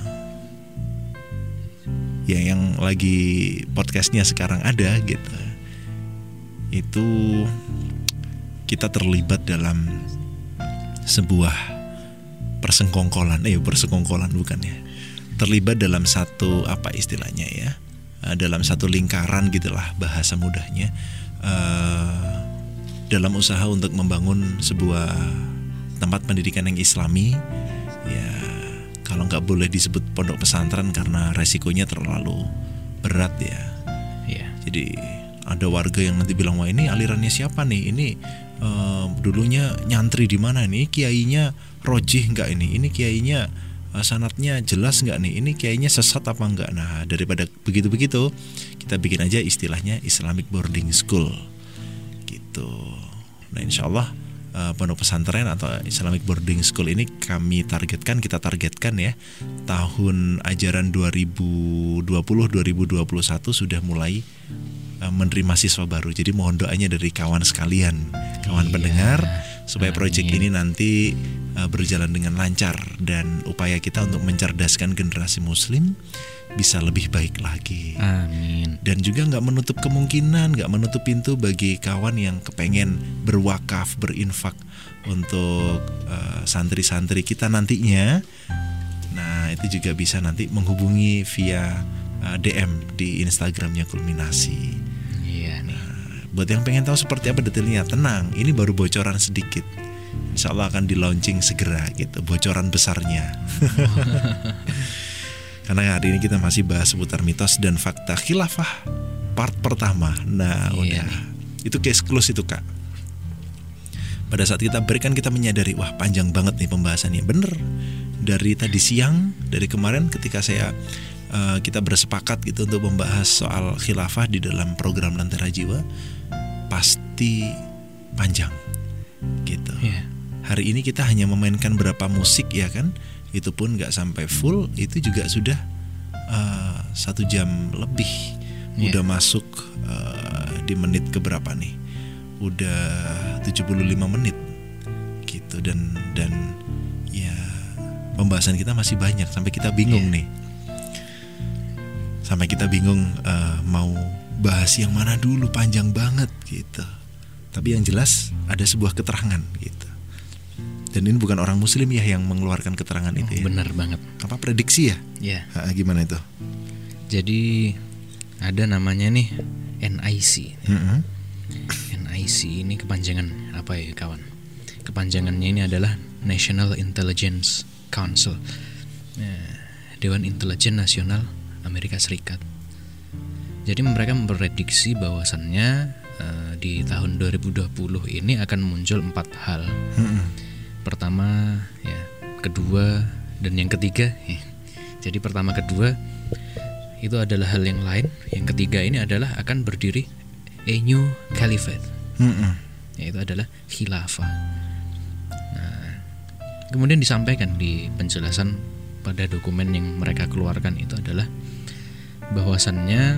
ya yang lagi podcastnya sekarang ada gitu, itu kita terlibat dalam sebuah persengkongkolan, eh persengkongkolan bukan ya, terlibat dalam satu apa istilahnya ya, uh, dalam satu lingkaran gitulah bahasa mudahnya, uh, dalam usaha untuk membangun sebuah tempat pendidikan yang Islami ya. Kalau nggak boleh disebut pondok pesantren karena resikonya terlalu berat ya. Yeah. Jadi ada warga yang nanti bilang, wah ini alirannya siapa nih? Ini uh, dulunya nyantri di mana nih? Kiainya rojih nggak ini? Ini kiainya uh, sanatnya jelas nggak nih? Ini kiainya sesat apa nggak? Nah daripada begitu-begitu, kita bikin aja istilahnya Islamic boarding school gitu. Nah insya Allah Uh, pondok pesantren atau Islamic boarding school ini kami targetkan, kita targetkan ya, tahun ajaran dua ribu dua puluh dua ribu dua puluh satu sudah mulai uh, menerima siswa baru. Jadi mohon doanya dari kawan sekalian, kawan iya, pendengar, supaya proyek ini nanti uh, berjalan dengan lancar dan upaya kita untuk mencerdaskan generasi muslim bisa lebih baik lagi. Amin. Dan juga nggak menutup kemungkinan, nggak menutup pintu bagi kawan yang kepengen berwakaf, berinfak untuk uh, santri-santri kita nantinya. Nah itu juga bisa nanti menghubungi via uh, D M di Instagramnya Kulminasi. Iya nih. Nah, buat yang pengen tahu seperti apa detailnya, tenang, ini baru bocoran sedikit. Insya Allah akan di launching segera gitu, bocoran besarnya. Karena hari ini kita masih bahas seputar mitos dan fakta khilafah part pertama. Nah iya. udah, itu case close itu kak. Pada saat kita berikan, kita menyadari, wah panjang banget nih pembahasannya. Bener, dari tadi siang, dari kemarin ketika saya uh, kita bersepakat gitu untuk membahas soal khilafah di dalam program Lentera Jiwa, pasti panjang gitu. Yeah. Hari ini kita hanya memainkan berapa musik ya kan, itu pun nggak sampai full, itu juga sudah uh, satu jam lebih. Yeah. Udah masuk uh, di menit keberapa nih? Udah tujuh puluh lima menit gitu, dan dan ya pembahasan kita masih banyak sampai kita bingung. Yeah. nih sampai kita bingung uh, mau bahas yang mana dulu, panjang banget gitu. Tapi yang jelas ada sebuah keterangan gitu. Dan ini bukan orang muslim ya yang mengeluarkan keterangan oh, itu ya. Benar banget. Apa prediksi ya? Iya. Yeah. Gimana itu? Jadi ada namanya nih N I C. Mm-hmm. N I C ini kepanjangan apa ya kawan? Kepanjangannya ini adalah National Intelligence Council, nah, Dewan Intelijen Nasional Amerika Serikat. Jadi mereka memprediksi bahwasannya uh, di tahun dua ribu dua puluh ini akan muncul empat hal. Mm-hmm. Pertama, ya, kedua, dan yang ketiga. Ya. Jadi pertama, kedua, itu adalah hal yang lain. Yang ketiga ini adalah akan berdiri a new caliphate, Mm-mm. yaitu adalah khilafah. Nah, kemudian disampaikan di penjelasan pada dokumen yang mereka keluarkan itu adalah bahwasannya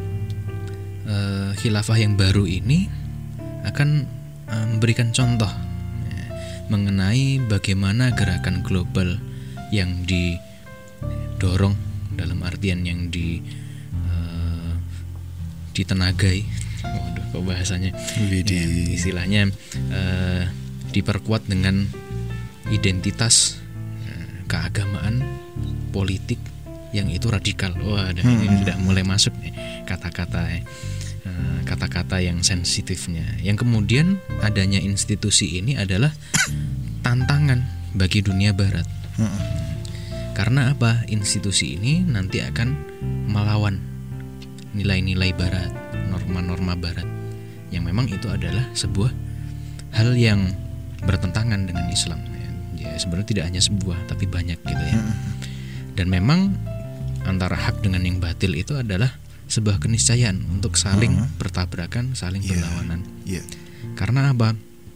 eh, khilafah yang baru ini akan eh, memberikan contoh ya, mengenai bagaimana gerakan global yang didorong, dalam artian yang di eh, ditenagai, waduh kok bahasanya ya, istilahnya eh, diperkuat dengan identitas eh, keagamaan, politik yang itu radikal. Wah, dan hmm. ini sudah mulai masuk nih kata-kata eh, kata-kata yang sensitifnya. Yang kemudian adanya institusi ini adalah tantangan bagi dunia barat. Hmm. Karena apa? Institusi ini nanti akan melawan nilai-nilai barat, norma-norma barat, yang memang itu adalah sebuah hal yang bertentangan dengan Islam. Ya, sebenarnya tidak hanya sebuah, tapi banyak gitu ya. Hmm. Dan memang antara hak dengan yang batil itu adalah sebuah keniscayaan untuk saling uh-huh. bertabrakan, saling yeah. berlawanan. Yeah. Karena apa?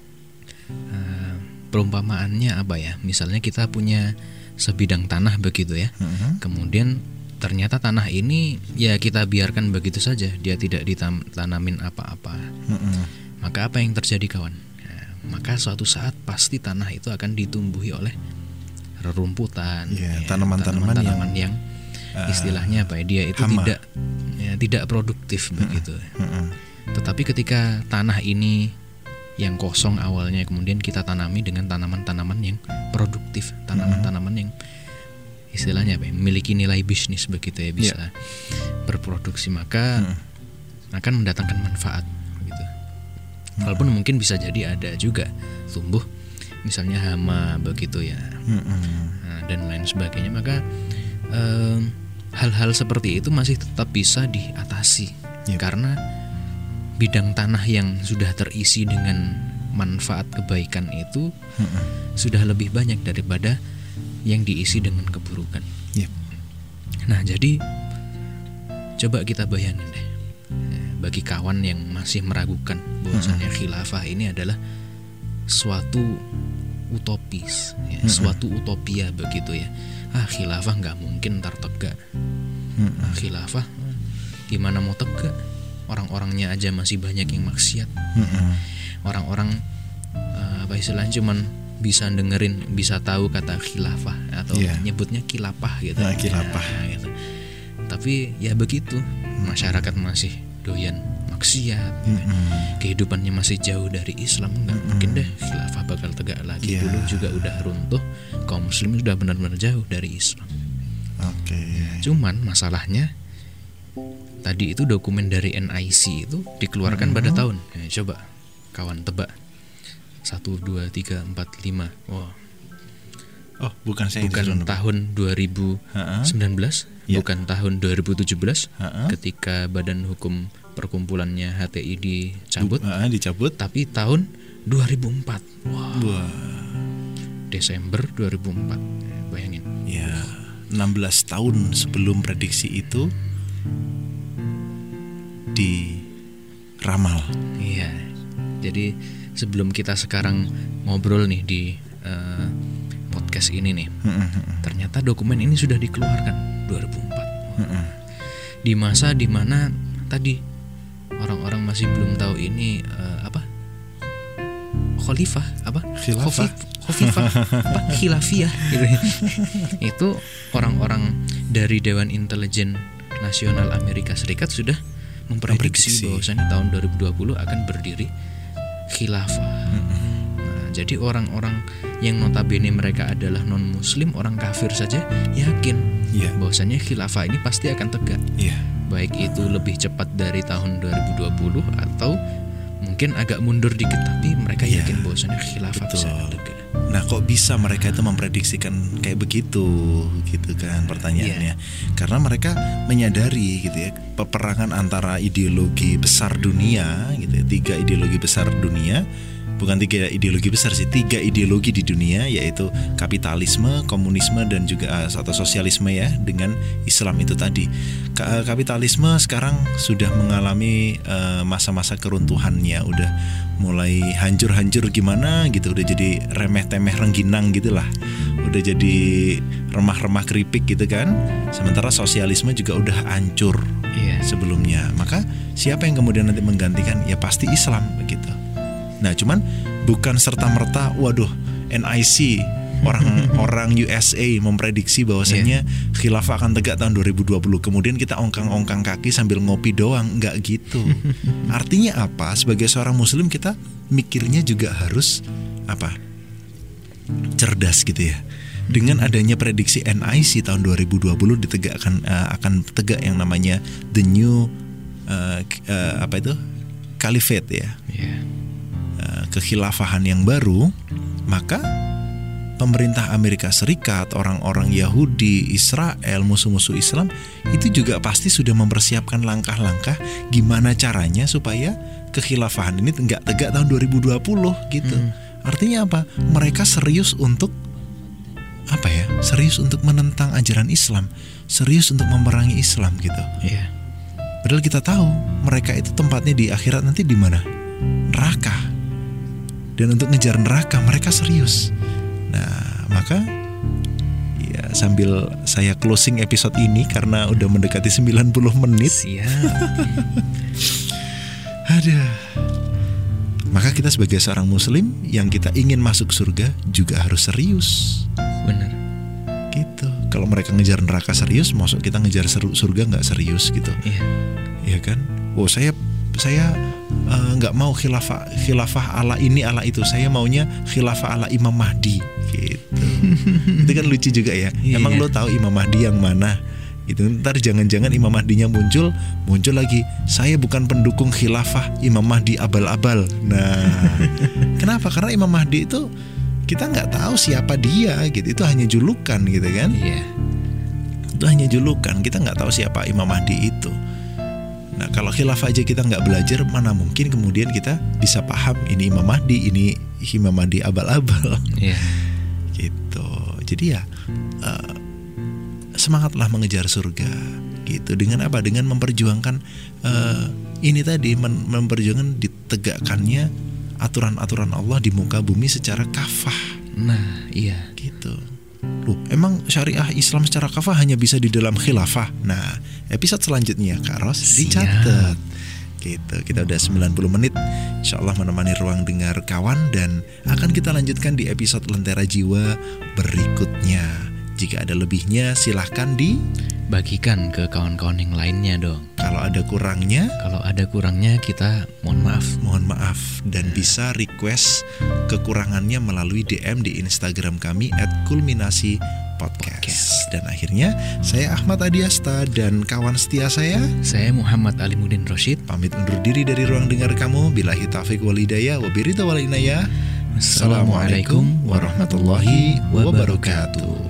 Uh, perumpamaannya apa ya? Misalnya kita punya sebidang tanah begitu ya. Uh-huh. Kemudian ternyata tanah ini ya kita biarkan begitu saja, dia tidak ditanamin apa-apa. Uh-huh. Maka apa yang terjadi kawan? Nah, maka suatu saat pasti tanah itu akan ditumbuhi oleh rerumputan, yeah, ya, tanaman-tanaman tanaman yang, yang istilahnya apa ya, dia itu hama. tidak ya, tidak produktif hmm. begitu. Hmm. Tetapi ketika tanah ini yang kosong awalnya kemudian kita tanami dengan tanaman-tanaman yang produktif, tanaman-tanaman yang istilahnya apa ya, memiliki nilai bisnis begitu ya, bisa yeah. berproduksi, maka hmm. akan mendatangkan manfaat gitu. Hmm. Walaupun mungkin bisa jadi ada juga tumbuh misalnya hama begitu ya, hmm. nah, dan lain sebagainya, maka eh, hal-hal seperti itu masih tetap bisa diatasi yep. karena bidang tanah yang sudah terisi dengan manfaat kebaikan itu mm-hmm. sudah lebih banyak daripada yang diisi dengan keburukan. Yep. Nah, jadi coba kita bayangin deh, bagi kawan yang masih meragukan bahwasanya mm-hmm. khilafah ini adalah suatu utopis, ya, mm-hmm. suatu utopia begitu ya. Ah, khilafah nggak mungkin ntar tegak. Hmm. Ah, khilafah gimana mau tegak? Orang-orangnya aja masih banyak yang maksiat. Hmm. Orang-orang uh, apa istilahnya cuman bisa dengerin, bisa tahu kata khilafah atau yeah. nyebutnya kilapah gitu. Nah, kilapah. Ya, gitu. Tapi ya begitu, masyarakat masih doyan maksiat, hmm. kehidupannya masih jauh dari Islam, nggak hmm. mungkin deh khilafah bakal tegak lagi. Yeah. Dulu juga udah runtuh, kaum muslim sudah benar-benar jauh dari Islam. Oke. Okay. Cuman masalahnya tadi itu dokumen dari N I C itu dikeluarkan hmm. pada tahun. Ya, coba kawan tebak. Satu, dua, tiga, empat, lima. Wow. Oh, bukan saya. Bukan tahun dua ribu sembilan belas, ya. Bukan tahun dua ribu tujuh belas, Ha-ha. ketika Badan Hukum Perkumpulannya H T I dicabut, Ha-ha, dicabut. tapi tahun dua ribu empat. Wow. Wah. Desember dua ribu empat. Bayangin. Ya, enam belas tahun sebelum prediksi itu diramal. Iya. Jadi sebelum kita sekarang ngobrol nih di uh, podcast ini nih, mm-hmm. ternyata dokumen ini sudah dikeluarkan dua ribu empat. Mm-hmm. Di masa dimana tadi orang-orang masih belum tahu ini uh, apa khalifah apa khilafah khalifah apa khilafiyah gitu. Itu orang-orang dari Dewan Intelijen Nasional Amerika Serikat sudah memprediksi bahwasanya tahun dua ribu dua puluh akan berdiri khilafah. Mm-hmm. Nah, jadi orang-orang yang notabene mereka adalah non muslim, orang kafir saja yakin yeah. bahwasanya khilafah ini pasti akan tegak. Yeah. Baik itu lebih cepat dari tahun dua ribu dua puluh atau mungkin agak mundur dikit, tapi mereka yeah. yakin bahwasanya khilafah bisa tegak. Nah, kok bisa mereka itu memprediksikan kayak begitu gitu kan pertanyaannya? Yeah. Karena mereka menyadari gitu ya, peperangan antara ideologi besar dunia gitu ya, tiga ideologi besar dunia bukan tiga ideologi besar sih, tiga ideologi di dunia, yaitu kapitalisme, komunisme, dan juga atau sosialisme ya, dengan Islam itu tadi. Kapitalisme sekarang sudah mengalami uh, masa-masa keruntuhannya, udah mulai hancur-hancur gimana gitu, udah jadi remeh-temeh rengginang gitulah, udah jadi remah-remah keripik gitu kan. Sementara sosialisme juga udah hancur Iya. sebelumnya. Maka siapa yang kemudian nanti menggantikan? Ya pasti Islam begitu. Nah cuman bukan serta-merta waduh N I C orang-orang U S A memprediksi bahwasanya yeah. khilafah akan tegak tahun dua ribu dua puluh, kemudian kita ongkang-ongkang kaki sambil ngopi doang. Nggak gitu. Artinya apa? Sebagai seorang muslim kita mikirnya juga harus apa? cerdas gitu ya. Dengan adanya prediksi N I C tahun dua ribu dua puluh ditegakkan uh, akan tegak yang namanya the new uh, uh, apa itu? Caliphate ya. Yeah. Uh, kekhilafahan yang baru, maka pemerintah Amerika Serikat, orang-orang Yahudi, Israel, musuh-musuh Islam itu juga pasti sudah mempersiapkan langkah-langkah gimana caranya supaya kekhilafahan ini nggak tegak tahun dua ribu dua puluh gitu. Hmm. Artinya apa? Mereka serius untuk apa ya? Serius untuk menentang ajaran Islam, serius untuk memerangi Islam gitu. Iya. Padahal kita tahu mereka itu tempatnya di akhirat nanti di mana? Neraka. Dan untuk ngejar neraka mereka serius. Nah, maka ya sambil saya closing episode ini karena udah mendekati sembilan puluh menit. Siap. Ada. Maka kita sebagai seorang muslim yang kita ingin masuk surga juga harus serius. Benar. Gitu. Kalau mereka ngejar neraka serius, maksud kita ngejar surga nggak serius gitu. Iya. Iya kan? Oh saya saya nggak uh, mau khilafah khilafah ala ini ala itu, saya maunya khilafah ala Imam Mahdi gitu. Itu kan lucu juga ya. Iya. Emang lo tahu Imam Mahdi yang mana? Gitu. Ntar jangan-jangan Imam Mahdinya muncul muncul lagi, saya bukan pendukung khilafah Imam Mahdi abal-abal. Nah, kenapa? Karena Imam Mahdi itu kita nggak tahu siapa dia gitu. Itu hanya julukan gitu kan? Iya. Itu hanya julukan. Kita nggak tahu siapa Imam Mahdi itu. Nah kalau khilafah aja kita nggak belajar, mana mungkin kemudian kita bisa paham ini Imam Mahdi, ini Imam Mahdi abal-abal. Iya. Gitu. Jadi ya uh, semangatlah mengejar surga. Gitu. Dengan apa? Dengan memperjuangkan uh, ini tadi, mem- memperjuangkan ditegakkannya aturan-aturan Allah di muka bumi secara kafah. Nah, iya. Gitu. Loh, emang syariah Islam secara kafah hanya bisa di dalam khilafah. Nah, episode selanjutnya Kak Ros dicatat. Gitu. Kita udah sembilan puluh menit. Insyaallah menemani ruang dengar kawan, dan akan kita lanjutkan di episode Lentera Jiwa berikutnya. Jika ada lebihnya silahkan dibagikan ke kawan-kawan yang lainnya dong. Kalau ada kurangnya, kalau ada kurangnya kita mohon maaf. Mohon maaf, dan bisa request kekurangannya melalui D M di Instagram kami at kulminasi podcast. podcast. Dan akhirnya saya Ahmad Adiasta dan kawan setia saya, saya Muhammad Alimuddin Rosyid, pamit undur diri dari ruang dengar kamu. Billahi taufiq wal hidayah wa birida wal inayah. Assalamualaikum warahmatullahi wabarakatuh.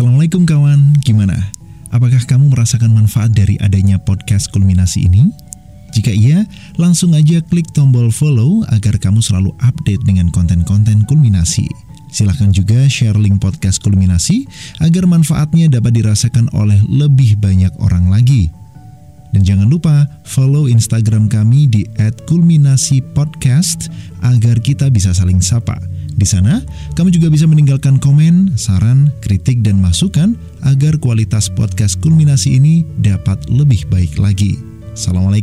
Assalamualaikum kawan, gimana? Apakah kamu merasakan manfaat dari adanya podcast Kulminasi ini? Jika iya, langsung aja klik tombol follow agar kamu selalu update dengan konten-konten Kulminasi. Silahkan juga share link podcast Kulminasi agar manfaatnya dapat dirasakan oleh lebih banyak orang lagi. Dan jangan lupa follow Instagram kami di et kulminasi podcast agar kita bisa saling sapa. Di sana, kamu juga bisa meninggalkan komen, saran, kritik, dan masukan agar kualitas podcast Kulminasi ini dapat lebih baik lagi. Assalamualaikum.